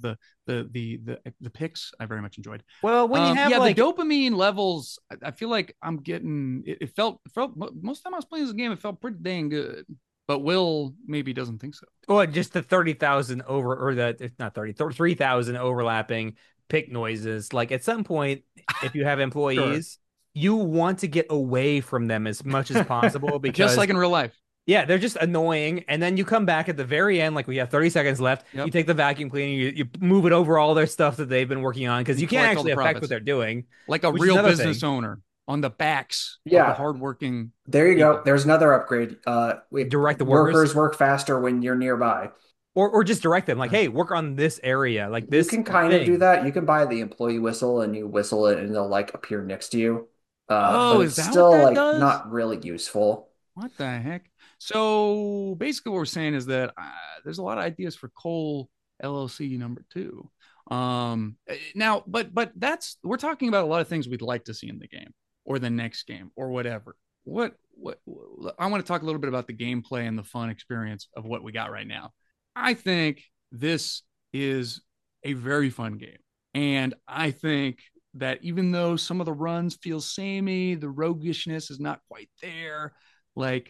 the picks, I very much enjoyed. well, when you have Yeah, the like, dopamine levels, I feel like I'm getting it felt most of the time I was playing this game, it felt pretty dang good. But Will maybe doesn't think so. well, just the 30,000 over, or the, it's not 30, 3,000 overlapping pick noises. Like at some point, if you have Sure. employees, you want to get away from them as much as possible Just because like in real life. yeah, they're just annoying. And then you come back at the very end, like we have 30 seconds left. You Yep. take the vacuum cleaner, you move it over all their stuff that they've been working on because You you can't collect all actually the affect what profits. they're doing, Like a which is real another business thing. owner on the backs of the Yeah. hardworking There you go. people. There's another upgrade. Direct the workers Workers work faster when you're nearby. or just direct them like, hey, work on this area, like You this can kind of do thing. that. You can buy the employee whistle and you whistle it and they'll like appear next to you. But Oh, is it's that what still that like does? not really useful. What the heck? So basically, what we're saying is that there's a lot of ideas for Cole LLC number two. Now, but that's we're talking about a lot of things we'd like to see in the game or the next game or whatever. What I want to talk a little bit about the gameplay and the fun experience of what we got right now. I think this is a very fun game, and I think that even though some of the runs feel samey, the roguishness is not quite there. Like,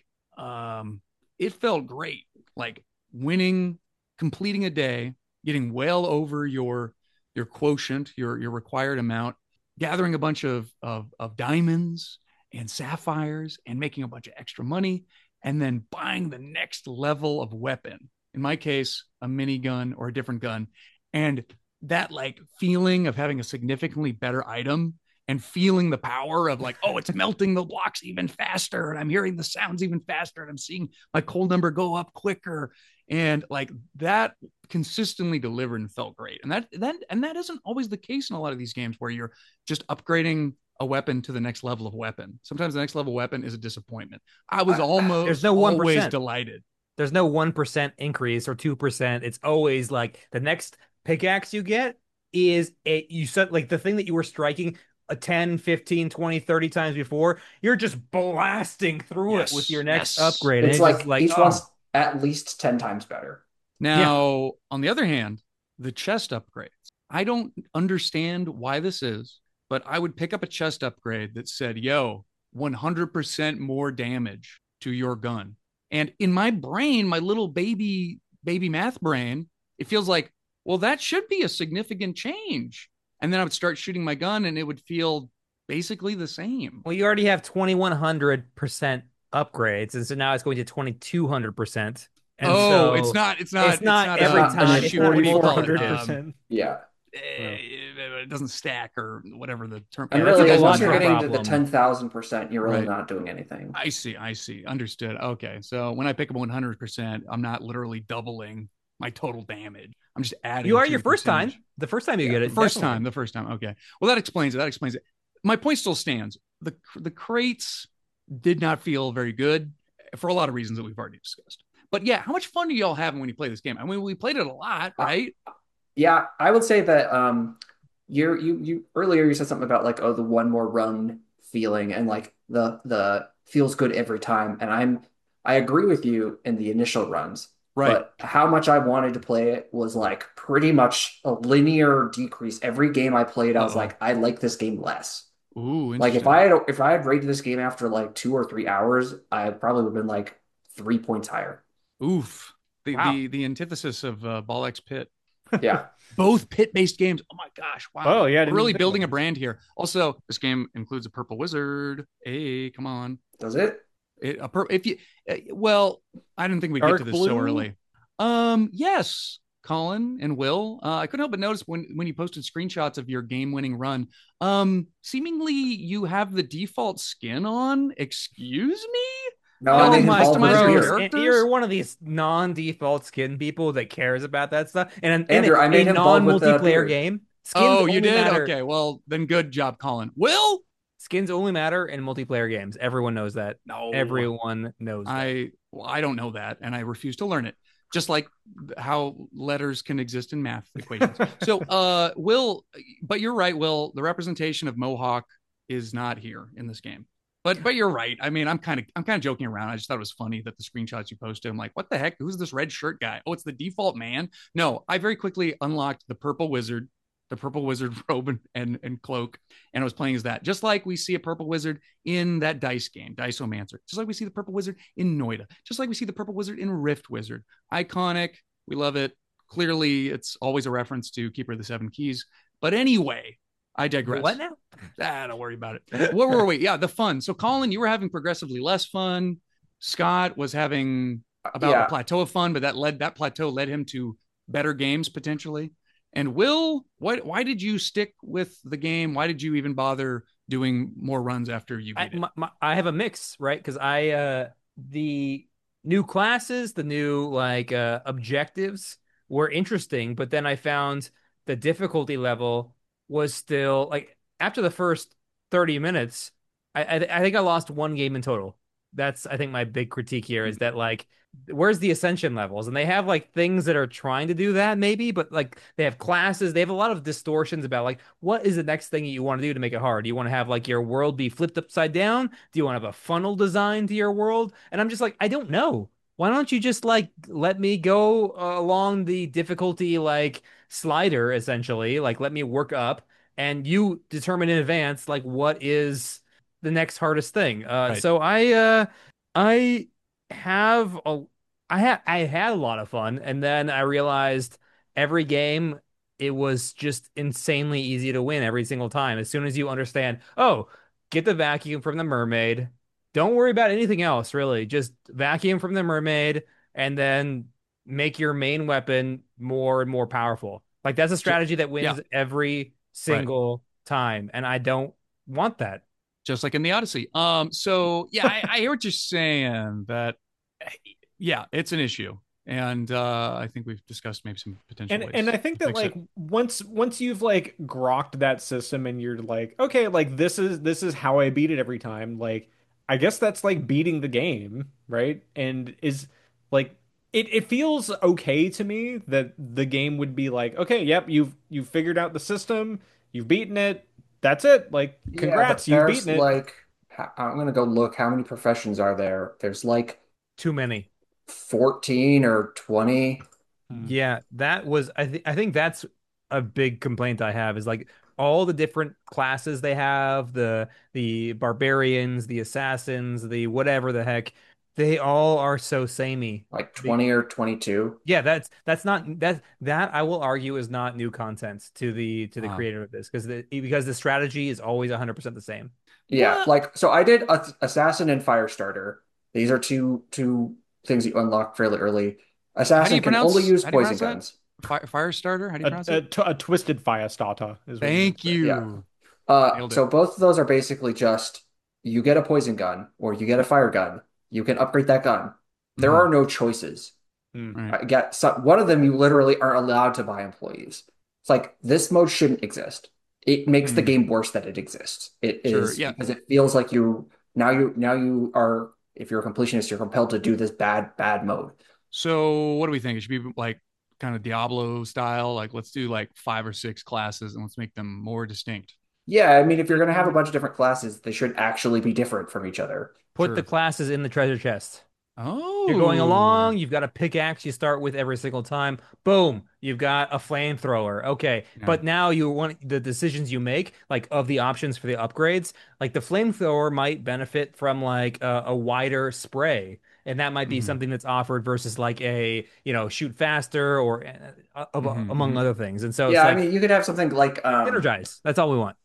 it felt great. Like winning, completing a day, getting well over your quotient, your required amount, gathering a bunch of diamonds and sapphires, and making a bunch of extra money, and then buying the next level of weapon. In my case, a minigun or a different gun, and that like feeling of having a significantly better item and feeling the power of like, oh, it's melting the blocks even faster, and I'm hearing the sounds even faster, and I'm seeing my cold number go up quicker, and like that consistently delivered and felt great. And that isn't always the case in a lot of these games where you're just upgrading a weapon to the next level of weapon. Sometimes the next level weapon is a disappointment. I was There's almost no always 1%. delighted. There's no 1% increase or 2%. It's always like the next pickaxe you get is you said like the thing that you were striking a 10, 15, 20, 30 times before, you're just blasting through it with Yes, your next yes. upgrade. And It's it's just like like, each oh, one's at least 10 times better. yeah. Now, on the other hand, the chest upgrades. I don't understand why this is, but I would pick up a chest upgrade that said, yo, 100% more damage to your gun. And in my brain, my little baby math brain, it feels like, well, that should be a significant change. And then I would start shooting my gun and it would feel basically the same. Well, you already have 2100% upgrades, and so now it's going to 2200%. And Oh, it's so not, it's it's not, it's not not It's every a not an time. It's shoot. not What do you call it? 400%. Yeah. Wow. It doesn't stack or whatever the term. And Yeah, that's really, like a once you're logical getting to the problem. 10,000%, you're really Right. not doing anything. I see. I see. Understood. Okay. So when I pick up 100%, I'm not literally doubling my total damage. I'm just adding You are to your the first time. percentage. The first time you Yeah. get The it, first definitely. time. The first time. Okay. Well, that explains it. That explains it. My point still stands. The crates did not feel very good for a lot of reasons that we've already discussed. But yeah, how much fun do y'all having when you play this game? I mean, we played it a lot, Uh, right? yeah, I would say that you earlier you said something about like, oh, the one more run feeling and like the feels good every time. And I agree with you in the initial runs, Right. but how much I wanted to play it was like pretty much a linear decrease. Every game I played, I was Uh-oh. like, I like this game less. Ooh, Like interesting. if I had rated this game after like 2 or 3 hours, I probably would have been like 3 points higher. Oof. The Wow. the the antithesis of Ball X Pit. Yeah. Both pit-based games. Oh my gosh! Wow, Oh yeah, I we're didn't even really think building about a this. brand here. Also, this game includes a purple wizard. Hey, come on! Does it? If you, well, I didn't think we'd get to Dark this so blue? early. Yes, Colin and Will. I couldn't help but notice when you posted screenshots of your game-winning run. Seemingly you have the default skin on. Excuse me? No, I Y'all Oh made didn't him my bald with his customize your gross. beard. And you're characters? one of these non-default skin people that cares about that stuff. And in Andrew, I a made him bald with a non-multiplayer beard. game, skins Oh, you only did? matter. Okay, well then, good job, Colin. Will? Skins only matter in multiplayer games. Everyone knows that. No. Everyone knows that. I don't know that, and I refuse to learn it. Just like how letters can exist in math equations. So, Will, but you're right, Will. The representation of Mohawk is not here in this game. But you're right. I mean, I'm kind of joking around. I just thought it was funny that the screenshots you posted. I'm like, what the heck? Who's this red shirt guy? Oh, it's the default man. No, I very quickly unlocked the purple wizard robe and cloak, and I was playing as that. Just like we see a purple wizard in that dice game, Diceomancer. Just like we see the purple wizard in Noida. Just like we see the purple wizard in Rift Wizard. Iconic. We love it. Clearly, it's always a reference to Keeper of the Seven Keys. But anyway, I What digress. now? Don't worry about it. What were we? Yeah, the fun. So, Colin, you were having progressively less fun. Scott was having about a Yeah. plateau of fun, but that plateau led him to better games potentially. And Will, why did you stick with the game? Why did you even bother doing more runs after you beat it? I have a mix, right? Because the new classes, the new like objectives were interesting, but then I found the difficulty level was still like after the first 30 minutes, I think I lost one game in total. That's I think my big critique here is that like where's the ascension levels? And they have like things that are trying to do that maybe, but like they have classes, they have a lot of distortions about like what is the next thing you want to do to make it hard? Do you want to have like your world be flipped upside down? Do you want to have a funnel design to your world? And I'm just like, I don't know. Why don't you just like let me go along the difficulty like slider essentially, like let me work up and you determine in advance like what is the next hardest thing. Right. So I have a I had a lot of fun, and then I realized every game it was just insanely easy to win every single time. As soon as you understand, oh, get the vacuum from the mermaid. Don't worry about anything else, really. Just vacuum from the mermaid and then make your main weapon more and more powerful. Like that's a strategy that Yeah, wins every right. single time, and I don't want that. Just like in the Odyssey. So yeah, I hear what you're saying. That yeah, it's an issue, and I think we've discussed maybe some potential And I ways think to that fix like it. once you've like grokked that system and you're like, okay, like this is how I beat it every time, like I guess that's like beating the game, right? And is like it feels okay to me that the game would be like, okay, yep, you've figured out the system, you've beaten it, that's it. Like, Yeah, congrats, but you've there's beaten it. like, I'm gonna go look how many professions are there. There's like Too many. 14 or 20. Hmm. Yeah, that was I think that's a big complaint I have is like all the different classes they have, the barbarians, the assassins, the whatever the heck, they all are so samey. Like The 20 or 22. Yeah, that's not that I will argue is not new content to the Uh, creator of this because the strategy is always 100% the same. Yeah, what? like so I did Assassin and Firestarter. These are two things you unlock fairly early. Assassin can only use How do you poison pronounce that? guns. Fire starter? How do you pronounce it? A twisted fire starter is what you meant Thank to say. Yeah. you. Nailed it. So both of those are basically just you get a poison gun or you get a fire gun. You can upgrade that gun. There Mhm. are no choices. Hmm. Right. I get one of them you literally aren't allowed to buy employees. It's like this mode shouldn't exist. It makes the Mm. game worse that it exists. It Sure. is Yeah. because it feels like you are if you're a completionist, you're compelled to do this bad mode. So what do we think? It should be like kind of Diablo style. Like let's do like 5 or 6 classes and let's make them more distinct. Yeah, I mean if you're gonna have a bunch of different classes, they should actually be different from each other. Put the Sure. classes in the treasure chest. You're going Oh. along, you've got a pickaxe you start with every single time. Boom, you've got a flamethrower. Okay. Yeah. But now you want the decisions you make, like of the options for the upgrades, like the flamethrower might benefit from like a wider spray. And that might be Hmm. something that's offered versus like a, shoot faster or among Hmm. other things. And so it's Yeah, I like mean you could have something like synergize. That's all we want.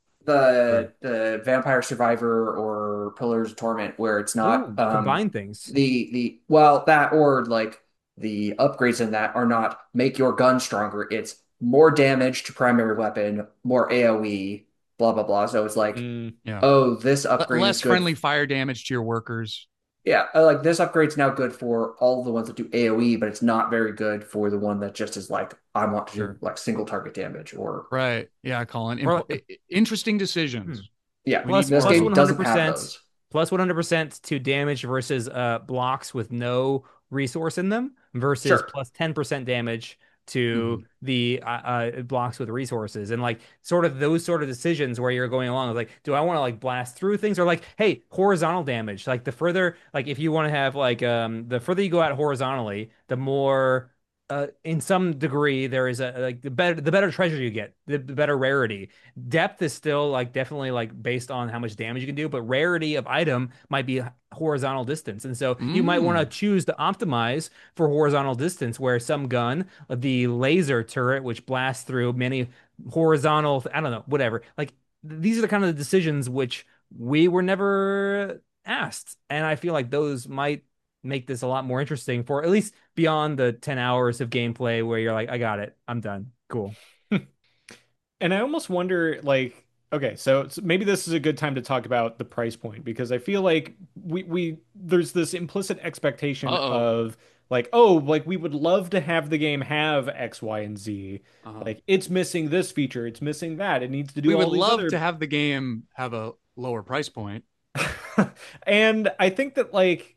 the Vampire Survivor or Pillars of Torment, where it's not Ooh, combine things. the well that or like the upgrades in that are not make your gun stronger. It's more damage to primary weapon, more AoE, blah blah blah. So it's like, Mm. Yeah. oh, this upgrade is Less good. friendly fire damage to your workers. Yeah, like this upgrade's now good for all the ones that do AoE, but it's not very good for the one that just is like I want to do Sure. like single target damage or Right. Yeah, Colin. Or Interesting hmm. decisions. yeah. We need Plus This more of plus game those. doesn't have 100% those. plus 100% to damage versus blocks with no resource in them versus Sure. plus 10% damage to Mhm. the blocks with resources and like sort of those sort of decisions where you're going along like do I want to like blast through things or like hey horizontal damage like the further like if you want to have like the further you go out horizontally the more in some degree there is a like the better treasure you get the better rarity depth is still like definitely like based on how much damage you can do, but rarity of item might be horizontal distance. And so you might want to Mm. choose to optimize for horizontal distance where some gun, the laser turret, which blasts through many horizontal, I don't know, whatever. Like these are the kind of decisions which we were never asked. And I feel like those might make this a lot more interesting for at least beyond the 10 hours of gameplay where you're like, I got it. I'm done. Cool. And I almost wonder, like, okay, so maybe this is a good time to talk about the price point because I feel like we there's this implicit expectation Uh-oh. of like, oh, like we would love to have the game have X, Y, and Z. Uh-huh. Like it's missing this feature, it's missing that, it needs to We do would all these love to other. have the game have a lower price point. And I think that like,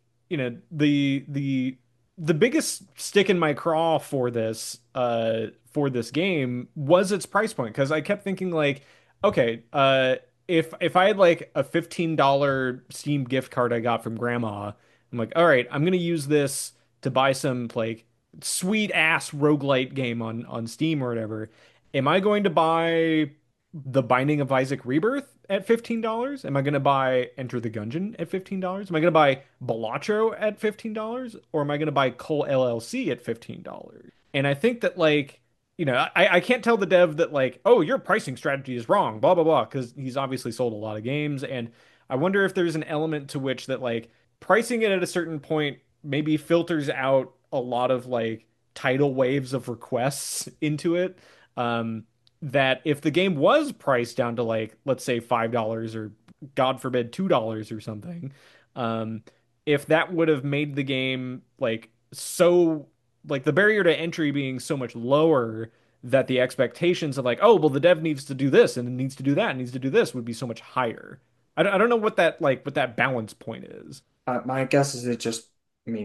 the biggest stick in my craw for this game was its price point because I kept thinking like, okay, if I had like a $15 Steam gift card I got from grandma, I'm like, all right, I'm gonna use this to buy some like sweet ass roguelite game on Steam or whatever. Am I going to buy The Binding of Isaac Rebirth at $15? Am I going to buy Enter the Gungeon at $15? Am I going to buy Balatro at $15? Or am I going to buy Cole LLC at $15? And I think that like, I can't tell the dev that like, oh, your pricing strategy is wrong, blah, blah, blah, because he's obviously sold a lot of games. And I wonder if there's an element to which that like pricing it at a certain point maybe filters out a lot of like tidal waves of requests into it. Um, that if the game was priced down to like let's say $5 or God forbid $2 or something, um, if that would have made the game like so like the barrier to entry being so much lower that the expectations of like oh well the dev needs to do this and it needs to do that and needs to do this would be so much higher. I don't know what that balance point is. My guess is it just, I mean,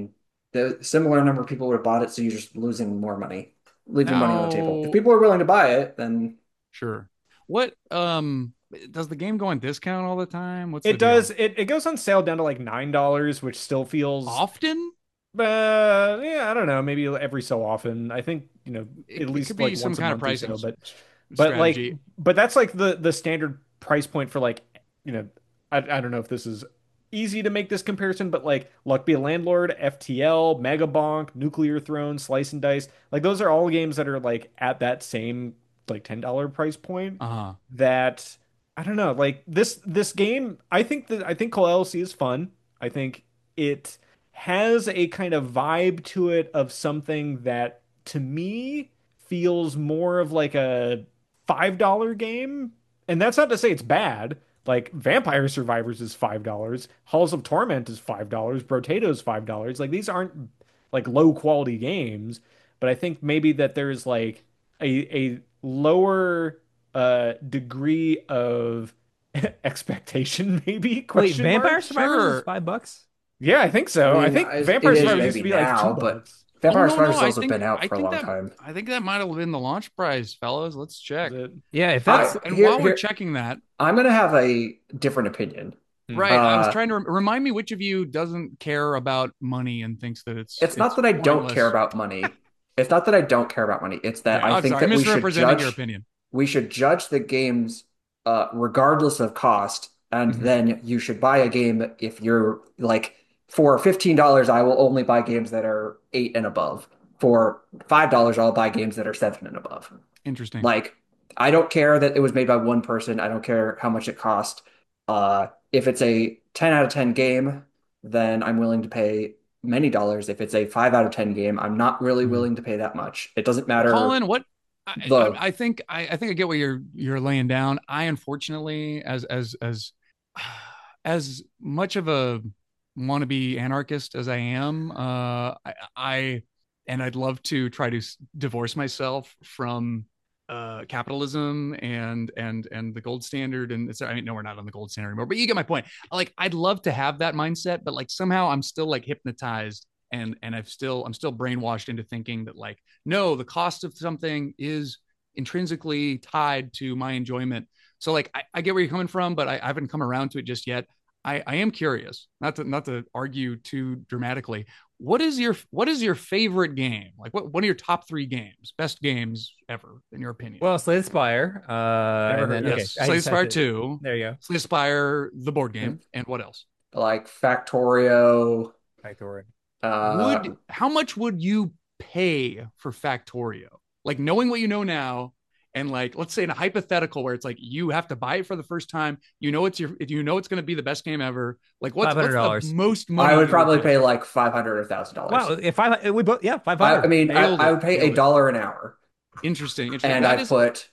the similar number of people would have bought it, so you're just losing more money, leaving money on the table. If Now, people are willing to buy it, then sure. What does the game go on discount all the time? What's the It does. deal? It goes on sale down to like $9, which still feels Often? yeah, I don't know, maybe every so often. I think, at It could least be like some once a kind of month or pricing so, but like strategy. but that's like the standard price point for like, you know, I don't know if this is easy to make this comparison, but like Luck Be a Landlord, FTL, Mega Bonk, Nuclear Throne, Slice and Dice, like those are all games that are like at that same like $10 price point Uh-huh. that I don't know, like this game, I think Call LLC is fun. I think it has a kind of vibe to it of something that to me feels more of like a $5 game. And that's not to say it's bad. Like Vampire Survivors is $5. Halls of Torment is $5. Brotato is $5. Like these aren't like low quality games, but I think maybe that there's like a lower degree of expectation, maybe Wait, question Vampire mark. Survivors is Sure. $5? Yeah, I think I so. I mean, think it Vampire is Survivors used to maybe be like two now, but bucks. Oh Vampire no, no, Survivors has also been out I for a think long time. that might have been the launch price, fellas. Let's Is check. it? Yeah, if And that's I and here while we're here checking that, I'm gonna have a different opinion. Hmm. right, I was Uh, trying to remind me which of you doesn't care about money and thinks that it's not it's that I don't care pointless. about money. It's not that I don't care about money. It's that Okay, I I'm think sorry, I'm that misrepresenting your opinion. we should judge the games regardless of cost, and Mhm. then you should buy a game if you're like for $15, I will only buy games that are 8 and above. For $5, I'll buy games that are 7 and above. Interesting. Like, I don't care that it was made by one person. I don't care how much it cost. If it's a 10 out of 10 game, then I'm willing to pay many dollars. If it's a 5 out of 10 game, I'm not really Mhm. willing to pay that much. It doesn't matter Colin, what the I think I get what you're laying down. I unfortunately, as much of a wannabe anarchist as I am, I and I'd love to try to divorce myself from capitalism and the gold standard. And it's, I mean, no, we're not on the gold standard anymore, but you get my point. Like, I'd love to have that mindset, but like somehow I'm still like hypnotized and I'm still brainwashed into thinking that like, no, the cost of something is intrinsically tied to my enjoyment. So like I get where you're coming from, but I haven't come around to it just yet. I am curious, not to argue too dramatically. What is your favorite game? Like what one of your top three games, best games ever, in your opinion? Well, Slay the Spire. Never And heard then of okay, Yes, I Slay the just have Spire to. 2, There you go. Slay the Spire, the board game, and what else? like Factorio. Factorio. Uh, Would How much would you pay for Factorio? Like knowing what you know now, and like let's say in a hypothetical where it's like you have to buy it for the first time, you know it's going to be the best game ever. Like Five hundred what's the dollars. most I money would you would probably pay? pay like 500 or Wow, $1,000. if I we both, yeah, I 500. mean, Nailed I it, would pay a nailed it. dollar an hour, Interesting. and That I've is put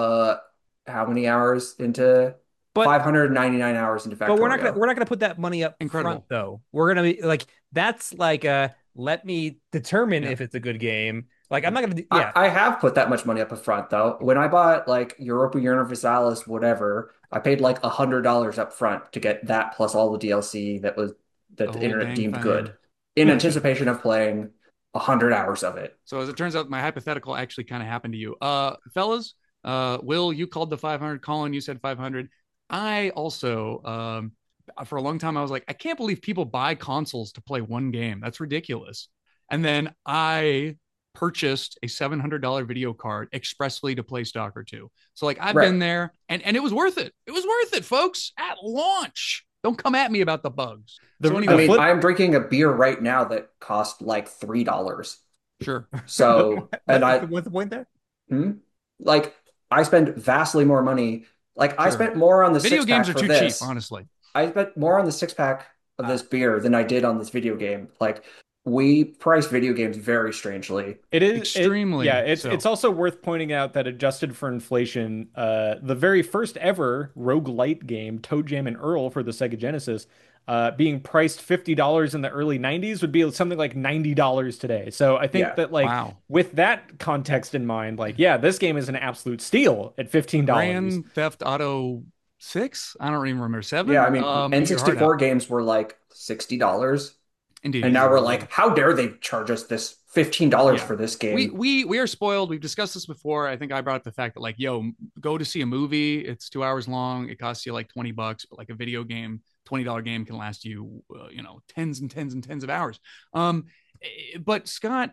how many hours into But 599 hours into But Factorio. we're not gonna put that money up front incredible. though. We're gonna be like that's like let me determine Yeah. if it's a good game. Like I'm not gonna I, yeah. I have put that much money up front though. When I bought like Europa Universalis, whatever, I paid like $100 up front to get that plus all the DLC that The the whole internet dang deemed thing. good, in anticipation of playing 100 hours of it. So as it turns out, my hypothetical actually kind of happened to you. Fellas, Will, you called the 500. Colin, you said 500. I also, for a long time, I was like, I can't believe people buy consoles to play one game. That's ridiculous. And then I purchased a $700 video card expressly to play Stalker 2. So like I've Right. been there and it was worth it. It was worth it, folks, at launch. Don't come at me about the bugs. The So the I anyway, mean, flip I'm drinking a beer right now that cost like $3. sure. So, and What's the point there? hmm? Like, I spend vastly more money. Like, I Sure. spent more on the Video six pack games are for too cheap, this. honestly. I spent more on the six pack of uh, this beer than I did on this video game. Like, we price video games very strangely. it is it yeah, Extremely it's so. also worth pointing out that adjusted for inflation, the very first ever roguelite game, Toe Jam and Earl for the Sega Genesis, being priced $50 in the early 90s would be something like $90 today. So I think Yeah. that like Wow. with that context in mind, like yeah, this game is an absolute steal at $15. Grand Theft Auto 6? I don't even remember. Yeah, I 7? mean, Eat your heart out. N64 games were like $60. Indeed. And now we're like, how dare they charge us this $15 Yeah. for this We game? we we are spoiled. We've discussed this before. I think I brought up the fact that like, yo, go to see a movie. It's 2 hours long. It costs you like $20, but like a video game, $20 game can last you, tens and tens and tens of hours. Um, but Scott,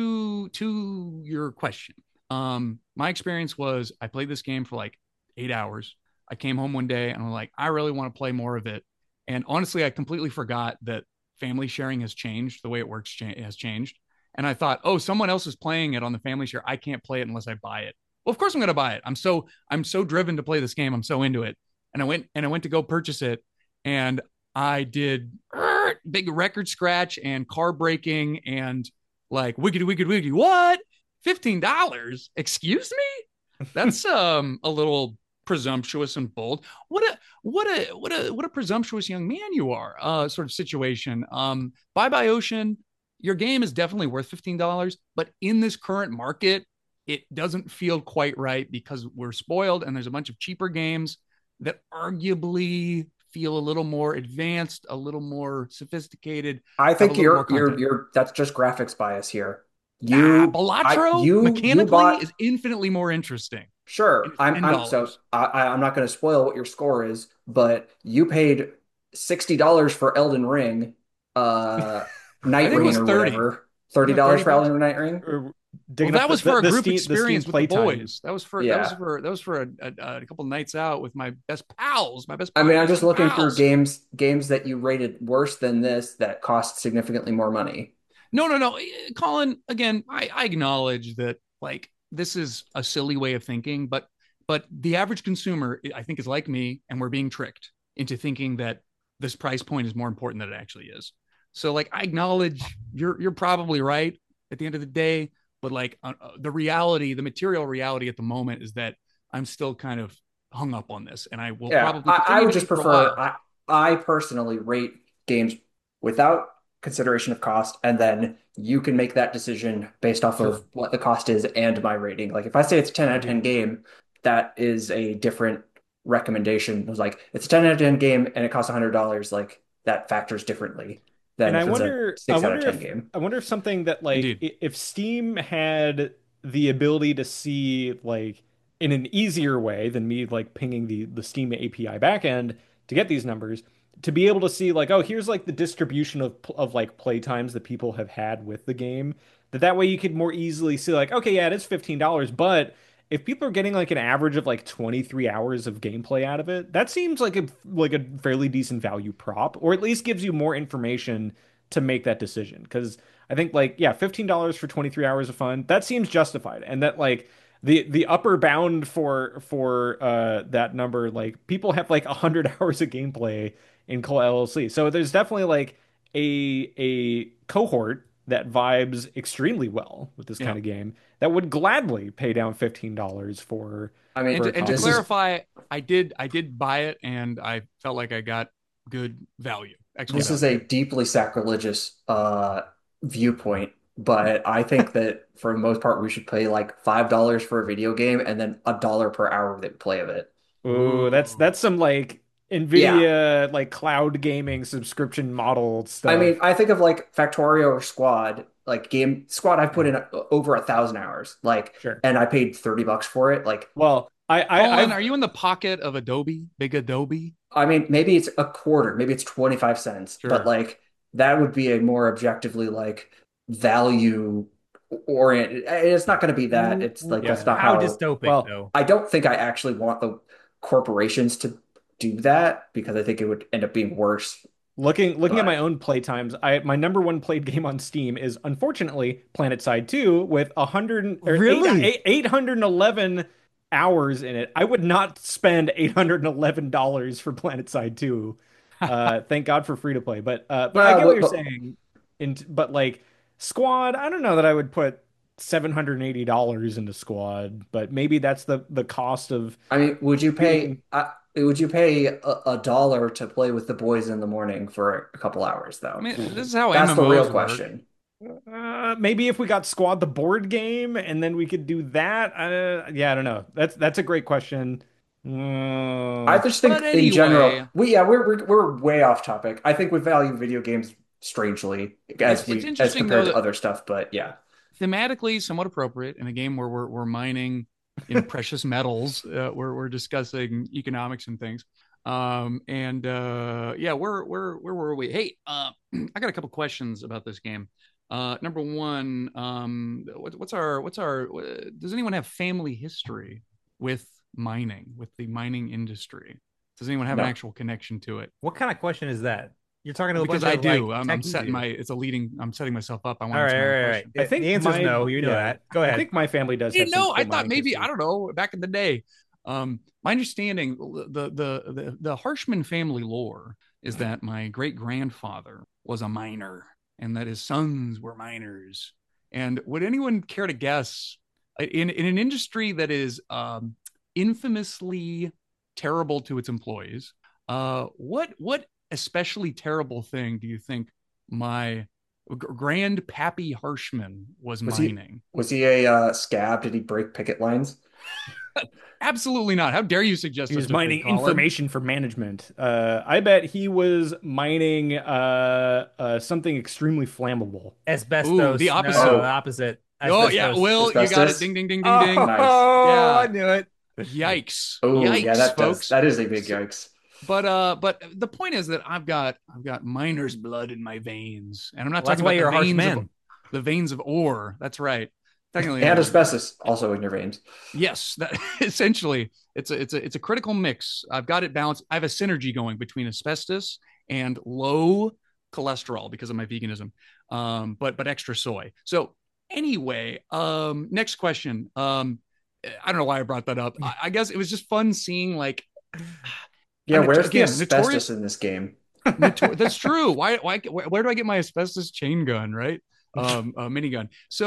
to your question, my experience was I played this game for like 8 hours. I came home one day and I'm like, I really want to play more of it. And honestly, I completely forgot that family sharing has changed. The way it works has changed. And I thought, oh, someone else is playing it on the family share. I can't play it unless I buy it. Well, of course I'm going to buy it. I'm so driven to play this game. I'm so into it. And I went to go purchase it, and I did big record scratch and car breaking and like wiggity wiggity wiggity. What? $15? Excuse me? That's a little presumptuous and bold. What a presumptuous young man you are. Sort of situation. Bye bye ocean. Your game is definitely worth $15, but in this current market, it doesn't feel quite right because we're spoiled and there's a bunch of cheaper games that arguably feel a little more advanced, a little more sophisticated, I have a think little more you're content. you're that's just graphics bias here. Balatro You mechanically bought. is infinitely more interesting. And Sure, it's I'm so $10. I'm not going to spoil what your score is, but you paid $60 for Elden Ring, uh, I Night think it Ring was or 30. whatever. Wasn't it $30 30 for bucks? Elden Ring Night Ring. Or Well, digging up that was for a group The Steam experience with the playtime. boys. That was Yeah, for a couple nights out with my best pals, my best I mean, I'm just PC looking through pals. games that you rated worse than this that cost significantly more money. No, no, no. Colin, again, I acknowledge that like this is a silly way of thinking, but the average consumer, I think, is like me, and we're being tricked into thinking that this price point is more important than it actually is. So like I acknowledge you're probably right at the end of the day, but like the reality, the material reality at the moment is that I'm still kind of hung up on this, and I will Yeah, probably I continue would to be just for a prefer while. I personally rate games without consideration of cost, and then you can make that decision based off Sure, of what the cost is and my rating. Like if I say it's a 10 out of 10 indeed. game, that is a different recommendation. It was like it's a 10 out of 10 game and it costs $100, like that factors differently than And if it's a 6 out of 10 game. I wonder if something that like Indeed. if Steam had the ability to see like in an easier way than me like pinging the Steam API backend to get these numbers, to be able to see like, oh, here's like the distribution of like play times that people have had with the game. That way you could more easily see like, okay, yeah, it is $15, but if people are getting like an average of like 23 hours of gameplay out of it, that seems like a fairly decent value prop, or at least gives you more information to make that decision. Because I think like yeah, $15 for 23 hours of fun, that seems justified, and that like the upper bound for that number, like people have like 100 hours of gameplay in Call LLC, so there's definitely like a cohort that vibes extremely well with this Yeah. kind of game that would gladly pay down $15 I mean, And for a to this copy. is clarify, I did buy it, and I felt like I got good value, extra this is value. a deeply sacrilegious viewpoint, but I think that for the most part we should pay like $5 for a video game and then $1 per hour that we play of it. Ooh, Ooh. that's some like Yeah. Nvidia like cloud gaming subscription model I mean, stuff. I think of like Factorio or Squad, like game Squad I've put in over 1,000 hours, like, Sure. and I paid $30 for it. Like, Well, Colin, I've are you in the pocket of Adobe? Big Adobe? I mean, maybe it's a quarter, maybe it's 25 cents, but Sure. like that would be a more objectively like value oriented. It's not going to be that. It's like that's yeah. not How how. dystopic Well, though. I don't think I actually want the corporations to do that because I think it would end up being worse. looking at my But own play times, I my number one played game on Steam is unfortunately PlanetSide 2 with 100 or Really? 811 hours in it. I would not spend $811 for PlanetSide 2. Thank God for free to play. But I well, get what you're but saying. But like Squad, I don't know that I would put $780 into Squad, but maybe that's the cost of I mean, being. would you pay a dollar to play with the boys in the morning for a couple hours I though? mean, this is how That's the real MMOs work. question. Maybe if we got Squad the board game and then we could do that. Yeah, I don't know. That's a great question. I Uh, just But think in general, anyway, we're way off topic. I think we value video games strangely as It's as interesting though compared to that other stuff. But yeah, thematically somewhat appropriate in a game where we're mining, precious metals. We're discussing economics and things. And yeah, where were we? Hey, I got a couple questions about this game. Number one, what's our? Does anyone have family history with mining, with the mining industry? Does anyone have an no. actual connection to it? What kind of question is that? You're talking to a Because bunch I of like do. I'm techies setting here. I'm setting myself up. I All want to right, answer all my own right, all right. question. I think The answer's no. You know yeah, that. Go I ahead. think my family does You have some know, I coal thought mining maybe history. I don't know. Back in the day, my understanding, the Harshman family lore is that my great grandfather was a miner, and that his sons were miners. And would anyone care to guess, in an industry that is infamously terrible to its employees, what especially terrible thing do you think my grand Pappy Harshman was Was he mining? was he a scab? Did he break picket lines? Absolutely not. How dare you suggest He was such a thing, mining Colin? information for management. I bet he was mining something extremely flammable. Ooh, the Asbestos. No, opposite. the Oh, opposite. Oh yeah, Asbestos. Will, you got it. asbestos. Ding, ding, ding, ding, ding. Nice. Oh, I Yeah. knew it. Yikes. Oh, yeah, Yikes, folks. that is a big So, yikes. but the point is that I've got miner's blood in my veins, and I'm not Well, that's talking why about you're a harsh man. the veins of ore. That's right. Technically, And asbestos also in your veins. yes, that essentially it's a critical mix. I've got it balanced. I have a synergy going between asbestos and low cholesterol because of my veganism, but extra soy. So anyway, next question. I don't know why I brought that up. I guess it was just fun seeing like Yeah, where's the again asbestos notorious. in this game? That's true. Where do I get my asbestos chain gun? Right, minigun.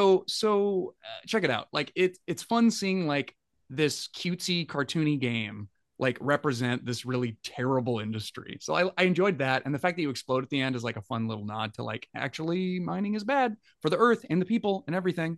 Check it out. Like it's fun seeing like this cutesy cartoony game like represent this really terrible industry. So I enjoyed that, and the fact that you explode at the end is like a fun little nod to like actually mining is bad for the earth and the people and everything.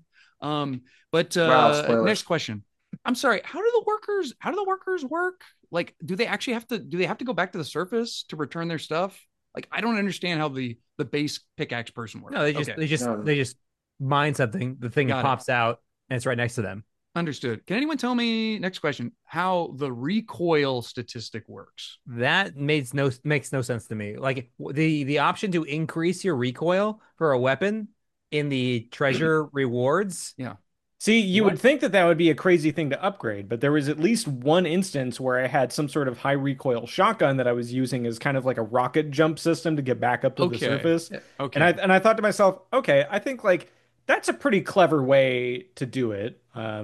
But Wow, next spoilers. question. I'm sorry. How do the workers work? Like, do they actually have to go back to the surface to return their stuff? Like, I don't understand how the base pickaxe person works. No, they just Okay, they just No, they just mine something. The thing got it. pops out and it's right next to them. Understood. Can anyone tell me, next question, how the recoil statistic works? That makes no sense to me. Like the option to increase your recoil for a weapon in the treasure rewards. Yeah. See, you What? would think that that would be a crazy thing to upgrade, but there was at least one instance where I had some sort of high recoil shotgun that I was using as kind of like a rocket jump system to get back up to the Okay. surface. yeah. Okay. And I thought to myself, okay, I think like that's a pretty clever way to do it.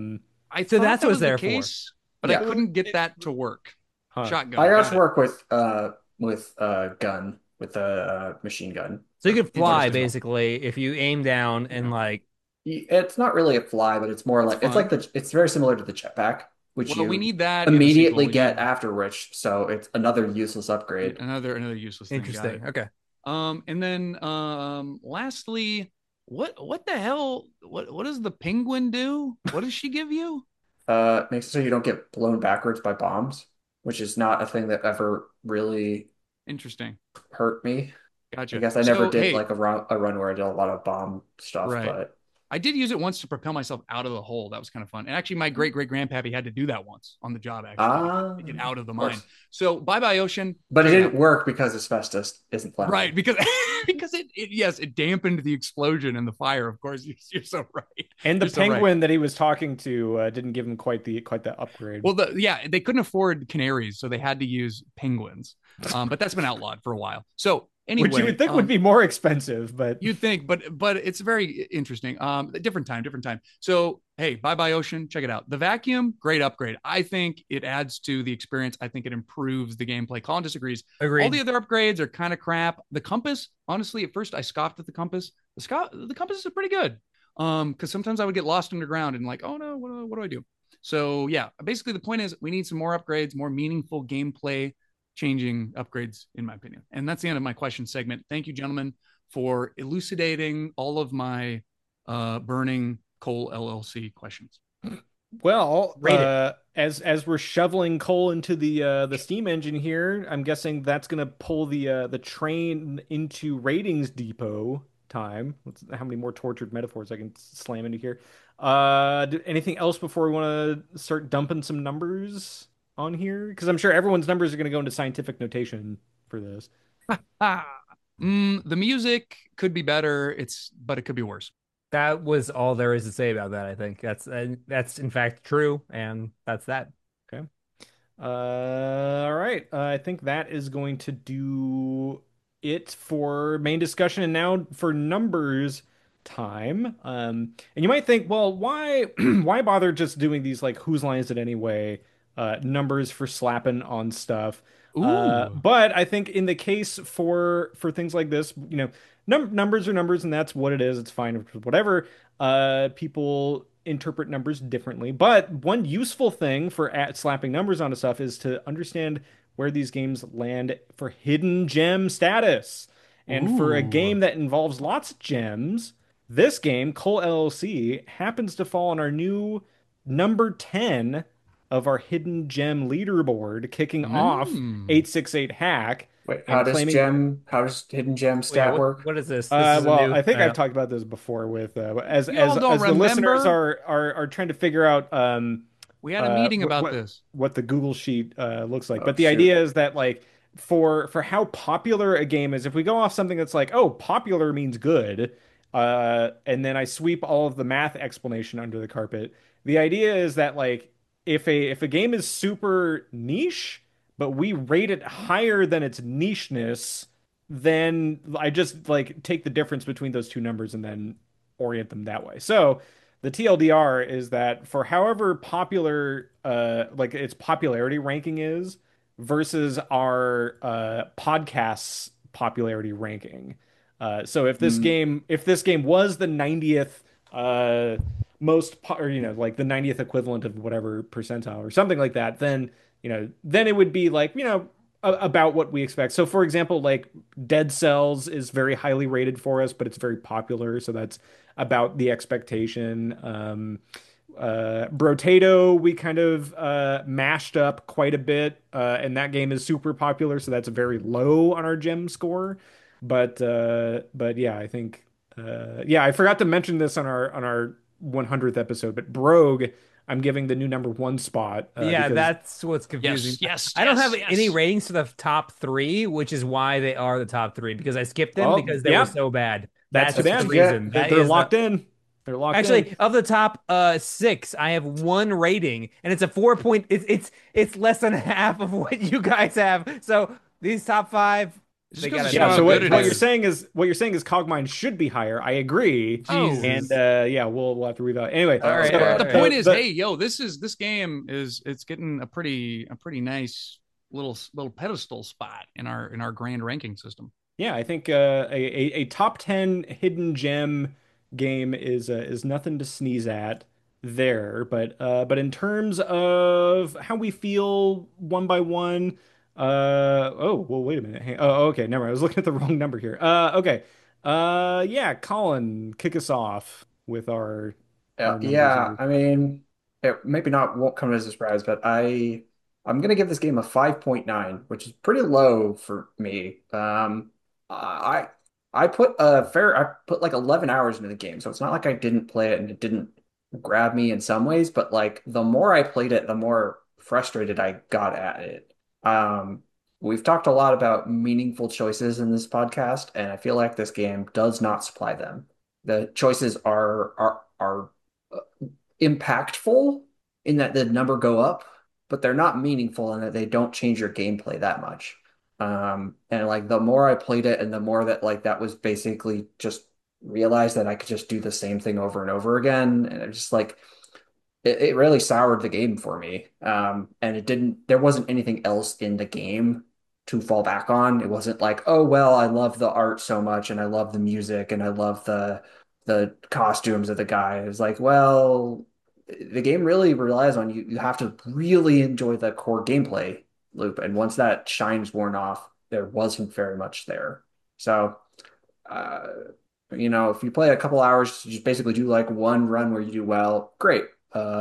I So thought that's that what it's was the there for. case, but I Yeah. couldn't get that to work. Huh. Shotgun. I got Got to it. work with gun with a machine gun. So you could fly Interesting. basically if you aim down and Yeah. like It's not really a fly, but it's more It's like fun. it's very similar to the jetpack, which Well, we you need that in the immediately sequel. get after which, so it's another useless upgrade. Another useless thing. Got it. interesting. Okay. And then lastly, what the hell? What does the penguin do? What does she give you? Makes it so you don't get blown backwards by bombs, which is not a thing that ever really Interesting. hurt me. I Gotcha. guess I never So did hey, like a run where I did a lot of bomb stuff, right. but I did use it once to propel myself out of the hole. That was kind of fun. And actually, my great great grandpappy had to do that once on the job, actually, to get out of the of mine. course. So bye bye, ocean. But it Check it out. didn't work because asbestos isn't Right, flammable. because because yes, it dampened the explosion and the fire. Of course, you're so right. And the You're so right. penguin that he was talking to didn't give him quite the upgrade. Well, they couldn't afford canaries, so they had to use penguins. But that's been outlawed for a while. So anyway, Which you would think would be more expensive, but you'd think, but it's very interesting. Different time, different time. So hey, bye bye ocean. Check it out. The vacuum, great upgrade. I think it adds to the experience. I think it improves the gameplay. Colin disagrees. All the Agreed. other upgrades are kind of crap. The compass, honestly, at first I scoffed at the compass. The compass is pretty good. Because sometimes I would get lost underground and like, oh no, what do I do? So yeah, basically the point is we need some more upgrades, more meaningful gameplay changing upgrades, in my opinion. And that's the end of my question segment. Thank you, gentlemen, for elucidating all of my burning Coal LLC questions. Well, Rate it. as we're shoveling coal into the steam engine here, I'm guessing that's gonna pull the train into ratings depot time. How many more tortured metaphors I can slam into here? Anything else before we want to start dumping some numbers on here? Because I'm sure everyone's numbers are gonna go into scientific notation for this. Ah. The music could be better. But it could be worse. That was all there is to say about that. I think that's in fact true, and that's that. Okay. All right. I think that is going to do it for main discussion. And now for numbers time. And you might think, well, why why bother just doing these like whose line is it anyway? Numbers for slapping on stuff. Ooh. But I think in the case for things like this, numbers are numbers, and that's what it is. It's fine, whatever. People interpret numbers differently. But one useful thing for slapping numbers onto stuff is to understand where these games land for hidden gem status. And for a Ooh. game that involves lots of gems, this game, Cole LLC, happens to fall on our new number 10 of our hidden gem leaderboard, kicking off Mm. 868 Hack Wait, and claiming. how does hidden gem Oh, yeah, stat work? what is this? This is a Well, new. I think I've talked about this before with as Y'all don't the listeners remember? are trying to figure out We had a meeting what about this. the Google Sheet looks like. Oh But the shoot. idea is that like for how popular a game is, if we go off something that's like, oh, popular means good, and then I sweep all of the math explanation under the carpet, the idea is that like if a game is super niche, but we rate it higher than its nicheness, then I just like take the difference between those two numbers and then orient them that way. So the TLDR is that for however popular like its popularity ranking is versus our podcast's popularity ranking. So Hmm. if this game was the 90th uh or like the 90th equivalent of whatever percentile or something like that, then then it would be like, about what we expect. So for example, like Dead Cells is very highly rated for us, but it's very popular, so that's about the expectation. Brotato, we kind of mashed up quite a bit, and that game is super popular, so that's very low on our gem score. But yeah, I think yeah, I forgot to mention this on our 100th episode, but Brogue, I'm giving the new number one spot Yeah, because that's what's confusing. Yes, yes, I don't have yes, any yes. ratings for the top three, which is why they are the top three because I skipped them well, because they were yeah, so bad. that's too That's That's what the you bad. get. reason. That They're is the locked in. They're locked in. actually of the top six. I have one rating, and it's a 4 point. It's less than half of what you guys have. So these top five, Just they goes to gotta show Yeah, how go so good it what you're together. is. saying is Cogmine should be higher. I agree. Oh, And Jesus. yeah, we'll have to reevaluate. Anyway, All Oh right, so all but right, the all god. right. point is, hey, yo, this game it's getting a pretty nice little pedestal spot in our grand ranking system. yeah, I think a top 10 hidden gem game is nothing to sneeze at there. But in terms of how we feel one by one, oh well, wait a minute. Oh, okay, never mind. I was looking at the wrong number here. Okay, yeah, Colin, kick us off with Yeah, our numbers yeah. here. I mean, it maybe not won't come as a surprise, but I'm gonna give this game a 5.9, which is pretty low for me. I I put like 11 hours into the game, so it's not like I didn't play it and it didn't grab me in some ways, but like the more I played it, the more frustrated I got at it. Um, we've talked a lot about meaningful choices in this podcast, and I feel like this game does not supply them. The choices are impactful in that the number go up, but they're not meaningful in that they don't change your gameplay that much. And like the more I played it and the more that like that was basically just realized that I could just do the same thing over and over again. And it just like it really soured the game for me. And there wasn't anything else in the game to fall back on. It wasn't like, oh, well, I love the art so much and I love the music and I love the costumes of the guy. It was like, well, the game really relies on you. You have to really enjoy the core gameplay loop. And once that shine's worn off, there wasn't very much there. So, uh, if you play a couple hours, you just basically do like one run where you do well, great.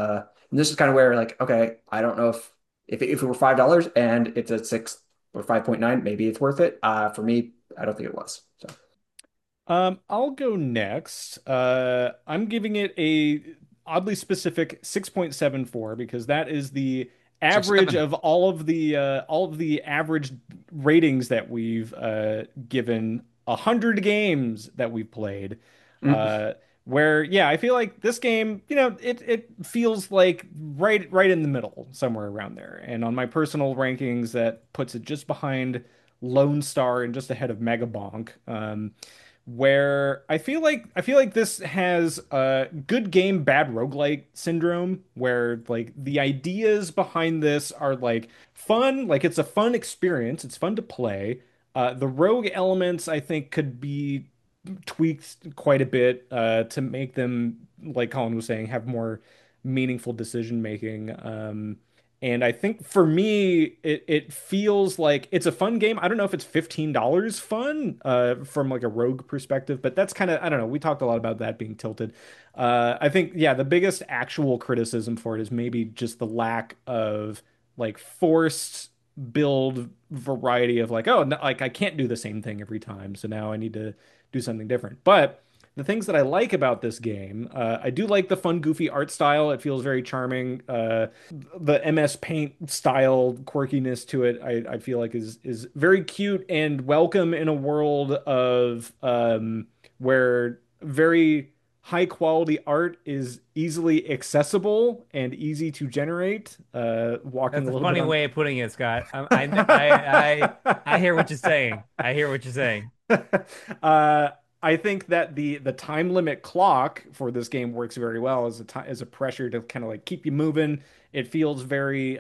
And this is kind of where like, okay, I don't know if it were $5 and it's a 6 or 5.9, maybe it's worth it. For me, I don't think it was. So I'll go next. I'm giving it a oddly specific 6.74 because that is the Six, average seven. of all of the average ratings that we've given 100 games that we've played. mm. Where yeah, I feel like this game, it feels like right in the middle, somewhere around there. And on my personal rankings, that puts it just behind Lone Star and just ahead of Megabonk. Where I feel like this has a good game, bad roguelike syndrome, where like the ideas behind this are like fun, like it's a fun experience, it's fun to play. The rogue elements I think could be tweaked quite a bit to make them, like Colin was saying, have more meaningful decision making. And I think for me, it feels like it's a fun game. I don't know if it's $15 fun from like a rogue perspective, but that's kind of, I don't know. We talked a lot about that being tilted. I think, yeah, the biggest actual criticism for it is maybe just the lack of like forced build variety of like, oh, no, like I can't do the same thing every time. So now I need to do something different. But the things that I like about this game, I do like the fun, goofy art style. It feels very charming. The MS Paint style quirkiness to it, I feel like is very cute and welcome in a world of where very high quality art is easily accessible and easy to generate. Walking That's a a little bit funny on. way of putting it, Scott. I hear what you're saying. I hear what you're saying. Uh, I think that the time limit clock for this game works very well as a pressure to kind of like keep you moving. It feels very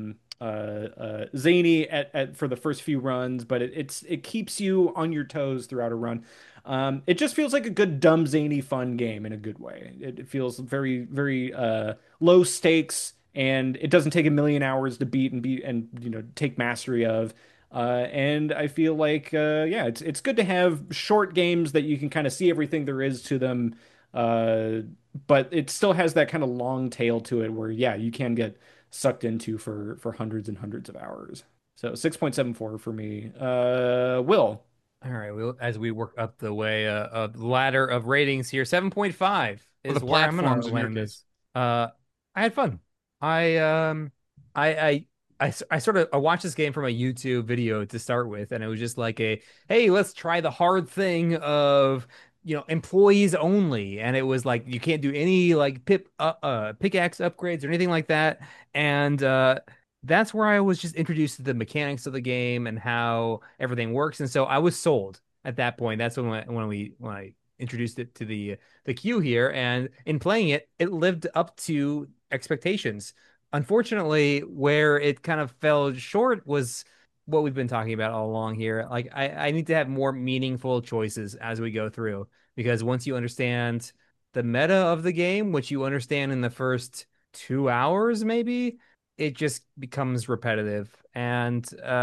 zany for the first few runs, but it keeps you on your toes throughout a run. It just feels like a good dumb zany fun game in a good way. It feels very low stakes, and it doesn't take a million hours to beat and take mastery of. And I feel like yeah, it's good to have short games that you can kind of see everything there is to them, uh, but it still has that kind of long tail to it where yeah, you can get sucked into for hundreds and hundreds of hours. So 6.74 for me. Will. All right, as we work up the way of the ladder of ratings here, 7.5 Or the is where I'm gonna platforms in your land case. this. I had fun. I I I sort of I watched this game from a YouTube video to start with, and it was just like hey, let's try the hard thing of employees only, and it was like you can't do any like pickaxe upgrades or anything like that, and that's where I was just introduced to the mechanics of the game and how everything works. And so I was sold at that point. That's when I introduced it to the queue here. And in playing it, it lived up to expectations. Unfortunately, where it kind of fell short was what we've been talking about all along here. Like I need to have more meaningful choices as we go through because once you understand the meta of the game, which you understand in the first 2 hours, maybe it just becomes repetitive. And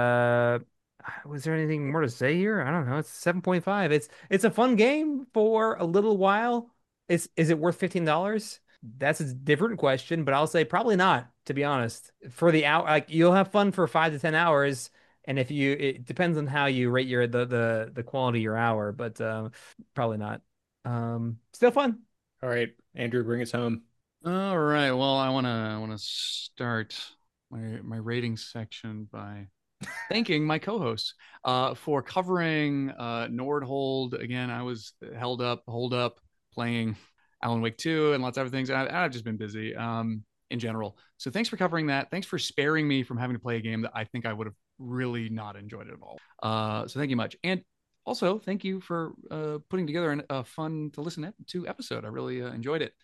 was there anything more to say here? I don't know. It's 7.5. It's a fun game for a little while. Is it worth $15? That's a different question, but I'll say probably not, to be honest. For the hour, like you'll have fun for 5 to 10 hours, and if it depends on how you rate the quality of your hour, but probably not. Still fun. All right, Andrew, bring us home. All right. Well, I wanna start my rating section by thanking my co-hosts for covering Nordhold. Again, I was hold up playing Alan Wake 2 and lots of other things. I've just been busy in general. So thanks for covering that. Thanks for sparing me from having to play a game that I think I would have really not enjoyed it at all. So thank you much. And also, thank you for putting together a fun to listen to episode. I really enjoyed it.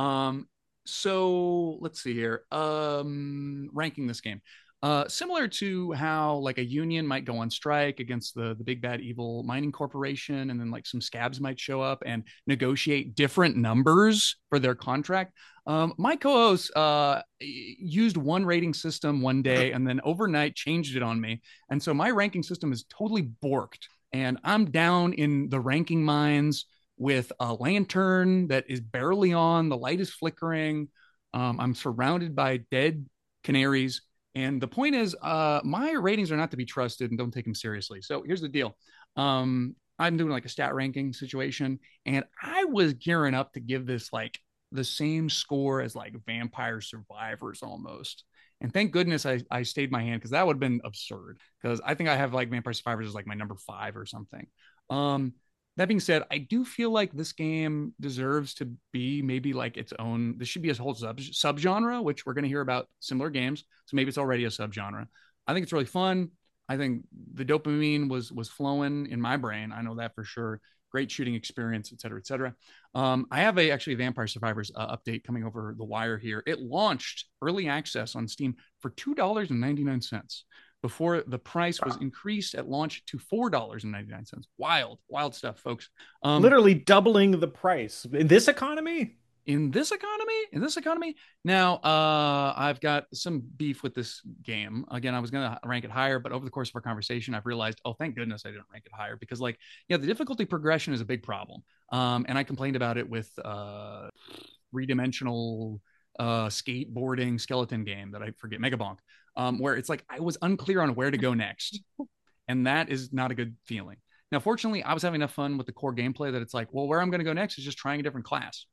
So let's see here. Ranking this game. Similar to how like a union might go on strike against the big bad evil mining corporation, and then like some scabs might show up and negotiate different numbers for their contract. My co-host used one rating system one day and then overnight changed it on me, and so my ranking system is totally borked, and I'm down in the ranking mines with a lantern that is barely on, the light is flickering. I'm surrounded by dead canaries. And the point is, my ratings are not to be trusted and don't take them seriously. So here's the deal. I'm doing like a stat ranking situation, and I was gearing up to give this like the same score as like Vampire Survivors almost. And thank goodness I stayed my hand because that would have been absurd. Because I think I have like Vampire Survivors as like my number five or something. Um, that being said, I do feel like this game deserves to be maybe like its own. This should be a whole subgenre, which we're going to hear about similar games. So maybe it's already a subgenre. I think it's really fun. I think the dopamine was flowing in my brain. I know that for sure. Great shooting experience, et cetera, et cetera. I have actually Vampire Survivors update coming over the wire here. It launched early access on Steam for $2.99 before the price was increased at launch to $4.99. Wild, wild stuff, folks. Literally doubling the price in this economy. In this economy now, I've got some beef with this game. Again, I was going to rank it higher, but over the course of our conversation I've realized, oh, thank goodness I didn't rank it higher, because like, yeah, the difficulty progression is a big problem. And I complained about it with three-dimensional skateboarding skeleton game that I forget, Megabonk, where it's like I was unclear on where to go next, and that is not a good feeling. Now, fortunately, I was having enough fun with the core gameplay that it's like, well, where I'm going to go next is just trying a different class.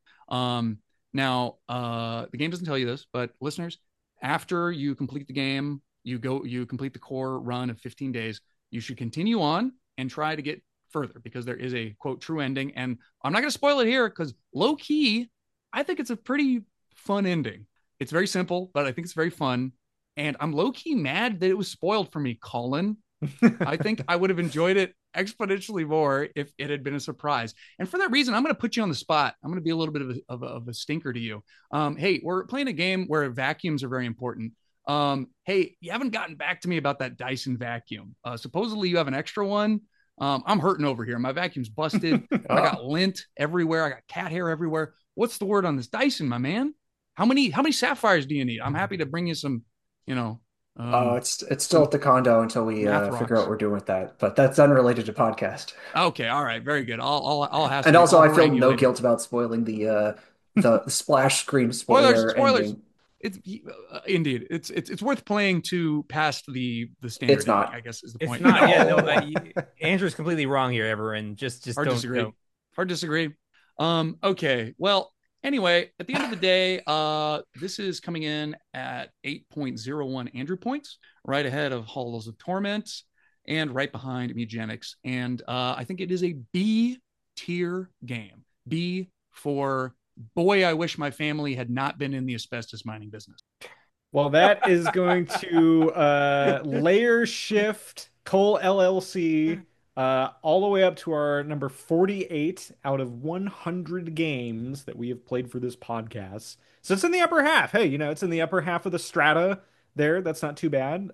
The game doesn't tell you this, but listeners, after you complete the game, you complete the core run of 15 days, you should continue on and try to get further, because there is a quote true ending. And I'm not going to spoil it here because low key, I think it's a pretty fun ending. It's very simple, but I think it's very fun. And I'm low key mad that it was spoiled for me, Colin. I think I would have enjoyed it exponentially more if it had been a surprise. And for that reason, I'm going to put you on the spot. I'm going to be a little bit of a stinker to you. Hey, we're playing a game where vacuums are very important. Hey, you haven't gotten back to me about that Dyson vacuum. Supposedly you have an extra one. I'm hurting over here. My vacuum's busted. I got lint everywhere. I got cat hair everywhere. What's the word on this Dyson, my man? How many sapphires do you need? I'm happy to bring you some, you know, it's still at the condo until we figure out what we're doing with that. But that's unrelated to podcast. Okay, all right, very good. I'll have. And also, I feel no guilt about spoiling the splash screen spoiler spoilers. ending. It's indeed it's worth playing to past the standard. It's not. I guess is the point. It's not. Yeah, no, Andrew's completely wrong here, everyone. Just hard don't disagree. Don't. Hard disagree. Okay. Well, anyway, at the end of the day, this is coming in at 8.01 Andrew points, right ahead of Halls of Torment and right behind Mugenics. And I think it is a B tier game. B for boy, I wish my family had not been in the asbestos mining business. Well, that is going to layer shift Cole LLC all the way up to our number 48 out of 100 games that we have played for this podcast. So it's in the upper half. Hey, it's in the upper half of the strata there. That's not too bad.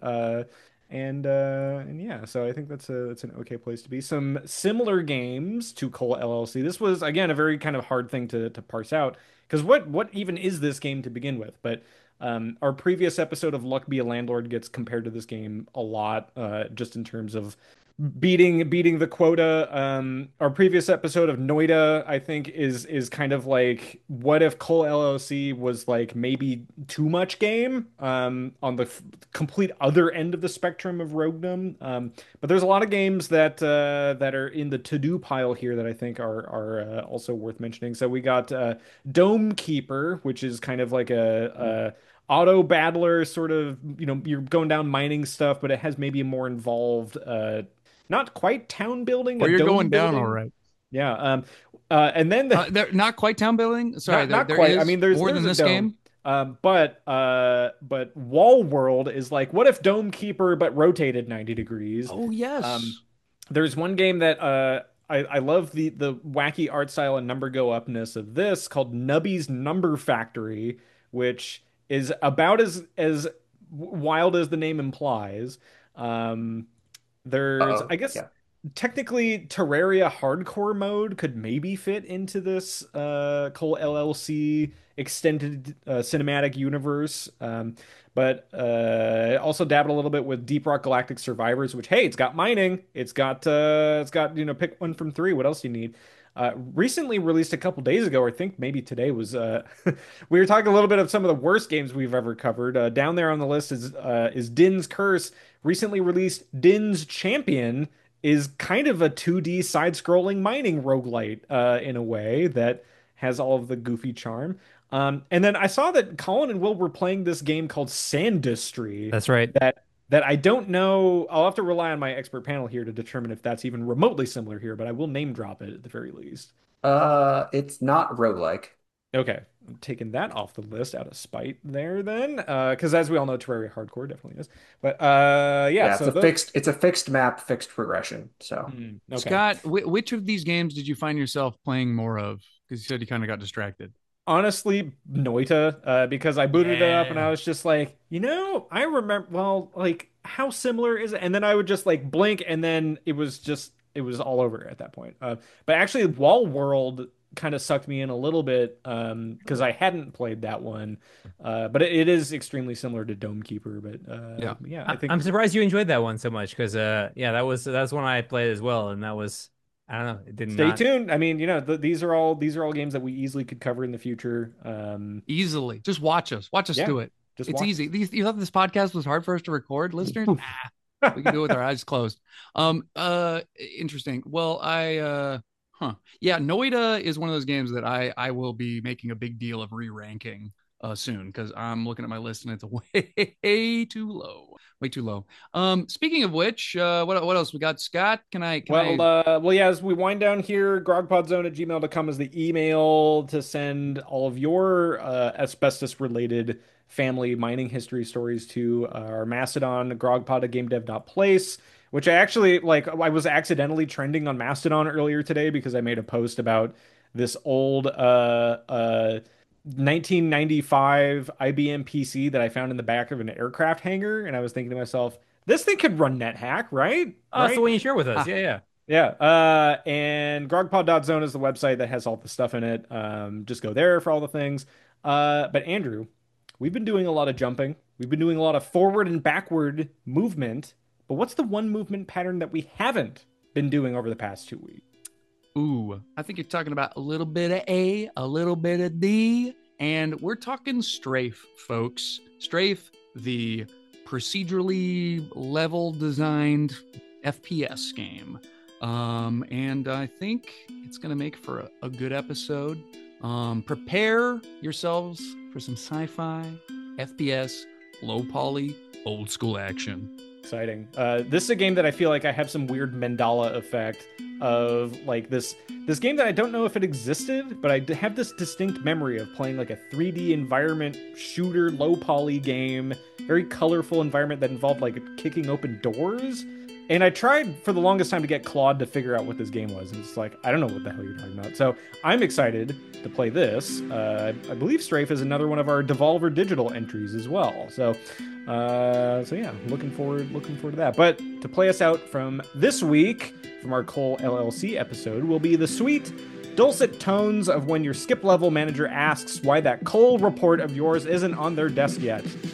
And yeah, so I think that's an okay place to be. Some similar games to Cole LLC. This was again a very kind of hard thing to parse out, because what even is this game to begin with? But our previous episode of Luck Be a Landlord gets compared to this game a lot, just in terms of beating the quota. Our previous episode of Noida, I think, is kind of like, what if Cole LLC was like maybe too much game on the complete other end of the spectrum of roguedom. But there's a lot of games that are in the to-do pile here that I think are also worth mentioning. So we got Dome Keeper, which is kind of like a auto battler sort of, you're going down mining stuff, but it has maybe a more involved not quite town building. Or you're going building. down, all right. Yeah. And then they're not quite town building. Sorry, not quite. I mean, there's more than this game. But Wall World is like, what if Dome Keeper but rotated 90 degrees? Oh yes. There's one game that I love the wacky art style and number go upness of this, called Nubby's Number Factory, which is about as wild as the name implies. There's, I guess, technically Terraria hardcore mode could maybe fit into this Cole LLC extended cinematic universe. But also dabbled a little bit with Deep Rock Galactic Survivors, which, hey, it's got mining, it's got pick one from three. What else do you need? recently released a couple days ago, or I think maybe today was. We were talking a little bit of some of the worst games we've ever covered. Down there on the list is Din's Curse. Recently released Din's Champion is kind of a 2D side-scrolling mining roguelite in a way that has all of the goofy charm. And then I saw that Colin and Will were playing this game called Sandustry That's right. that I don't know. I'll have to rely on my expert panel here to determine if that's even remotely similar here, but I will name drop it at the very least. It's not roguelike. Okay, I'm taking that off the list out of spite there then, because as we all know, Terraria Hardcore definitely is. But yeah, Yeah, so the it's a fixed map, fixed progression. So okay. Scott, which of these games did you find yourself playing more of? Because you said you kind of got distracted. Honestly, Noita, because I booted it up and I Yeah. was just like, I remember, well, like, how similar is it? And then I would just like blink and then it was all over at that point. But actually, Wall World kind of sucked me in a little bit because I hadn't played that one. But it is extremely similar to Dome Keeper. But Yeah. yeah, I think I'm surprised you enjoyed that one so much because yeah, that's one I played as well, and that was I don't know, it did stay not. tuned. I mean, these are all games that we easily could cover in the future. Easily. Just watch us. Watch us Yeah, do it. just It's watch. easy. You thought this podcast was hard for us to record, listeners? Nah, we can do it with our eyes closed. Interesting. Well, yeah, Noida is one of those games that I will be making a big deal of re-ranking soon because I'm looking at my list and it's way too low. Way too low. Speaking of which, what else we got? Scott, Well, yeah, as we wind down here, grogpodzone@gmail.com is the email to send all of your asbestos related family mining history stories to our Mastodon, grogpod@gamedev.place, which I actually like. I was accidentally trending on Mastodon earlier today because I made a post about this old 1995 IBM PC that I found in the back of an aircraft hangar, and I was thinking to myself, this thing could run NetHack, right? Oh, so Right? when you share with us, ah, yeah, yeah. Yeah. And grogpod.zone is the website that has all the stuff in it. Just go there for all the things. But Andrew, we've been doing a lot of jumping. We've been doing a lot of forward and backward movement. But what's the one movement pattern that we haven't been doing over the past 2 weeks? ooh, I think you're talking about a little bit of A, a little bit of D, and we're talking Strafe, folks. Strafe, the procedurally level designed FPS game. And I think it's going to make for a good episode. Prepare yourselves for some sci-fi, FPS, low poly, old school action. Exciting. This is a game that I feel like I have some weird Mandela effect of like this game that I don't know if it existed, but I have this distinct memory of playing like a 3D environment shooter, low poly game, very colorful environment that involved like kicking open doors. And I tried for the longest time to get Claude to figure out what this game was. And it's like, I don't know what the hell you're talking about. So I'm excited to play this. I believe Strafe is another one of our Devolver Digital entries as well. So yeah, looking forward to that. But to play us out from this week, from our Cole LLC episode, will be the sweet, dulcet tones of when your skip level manager asks why that Cole report of yours isn't on their desk yet.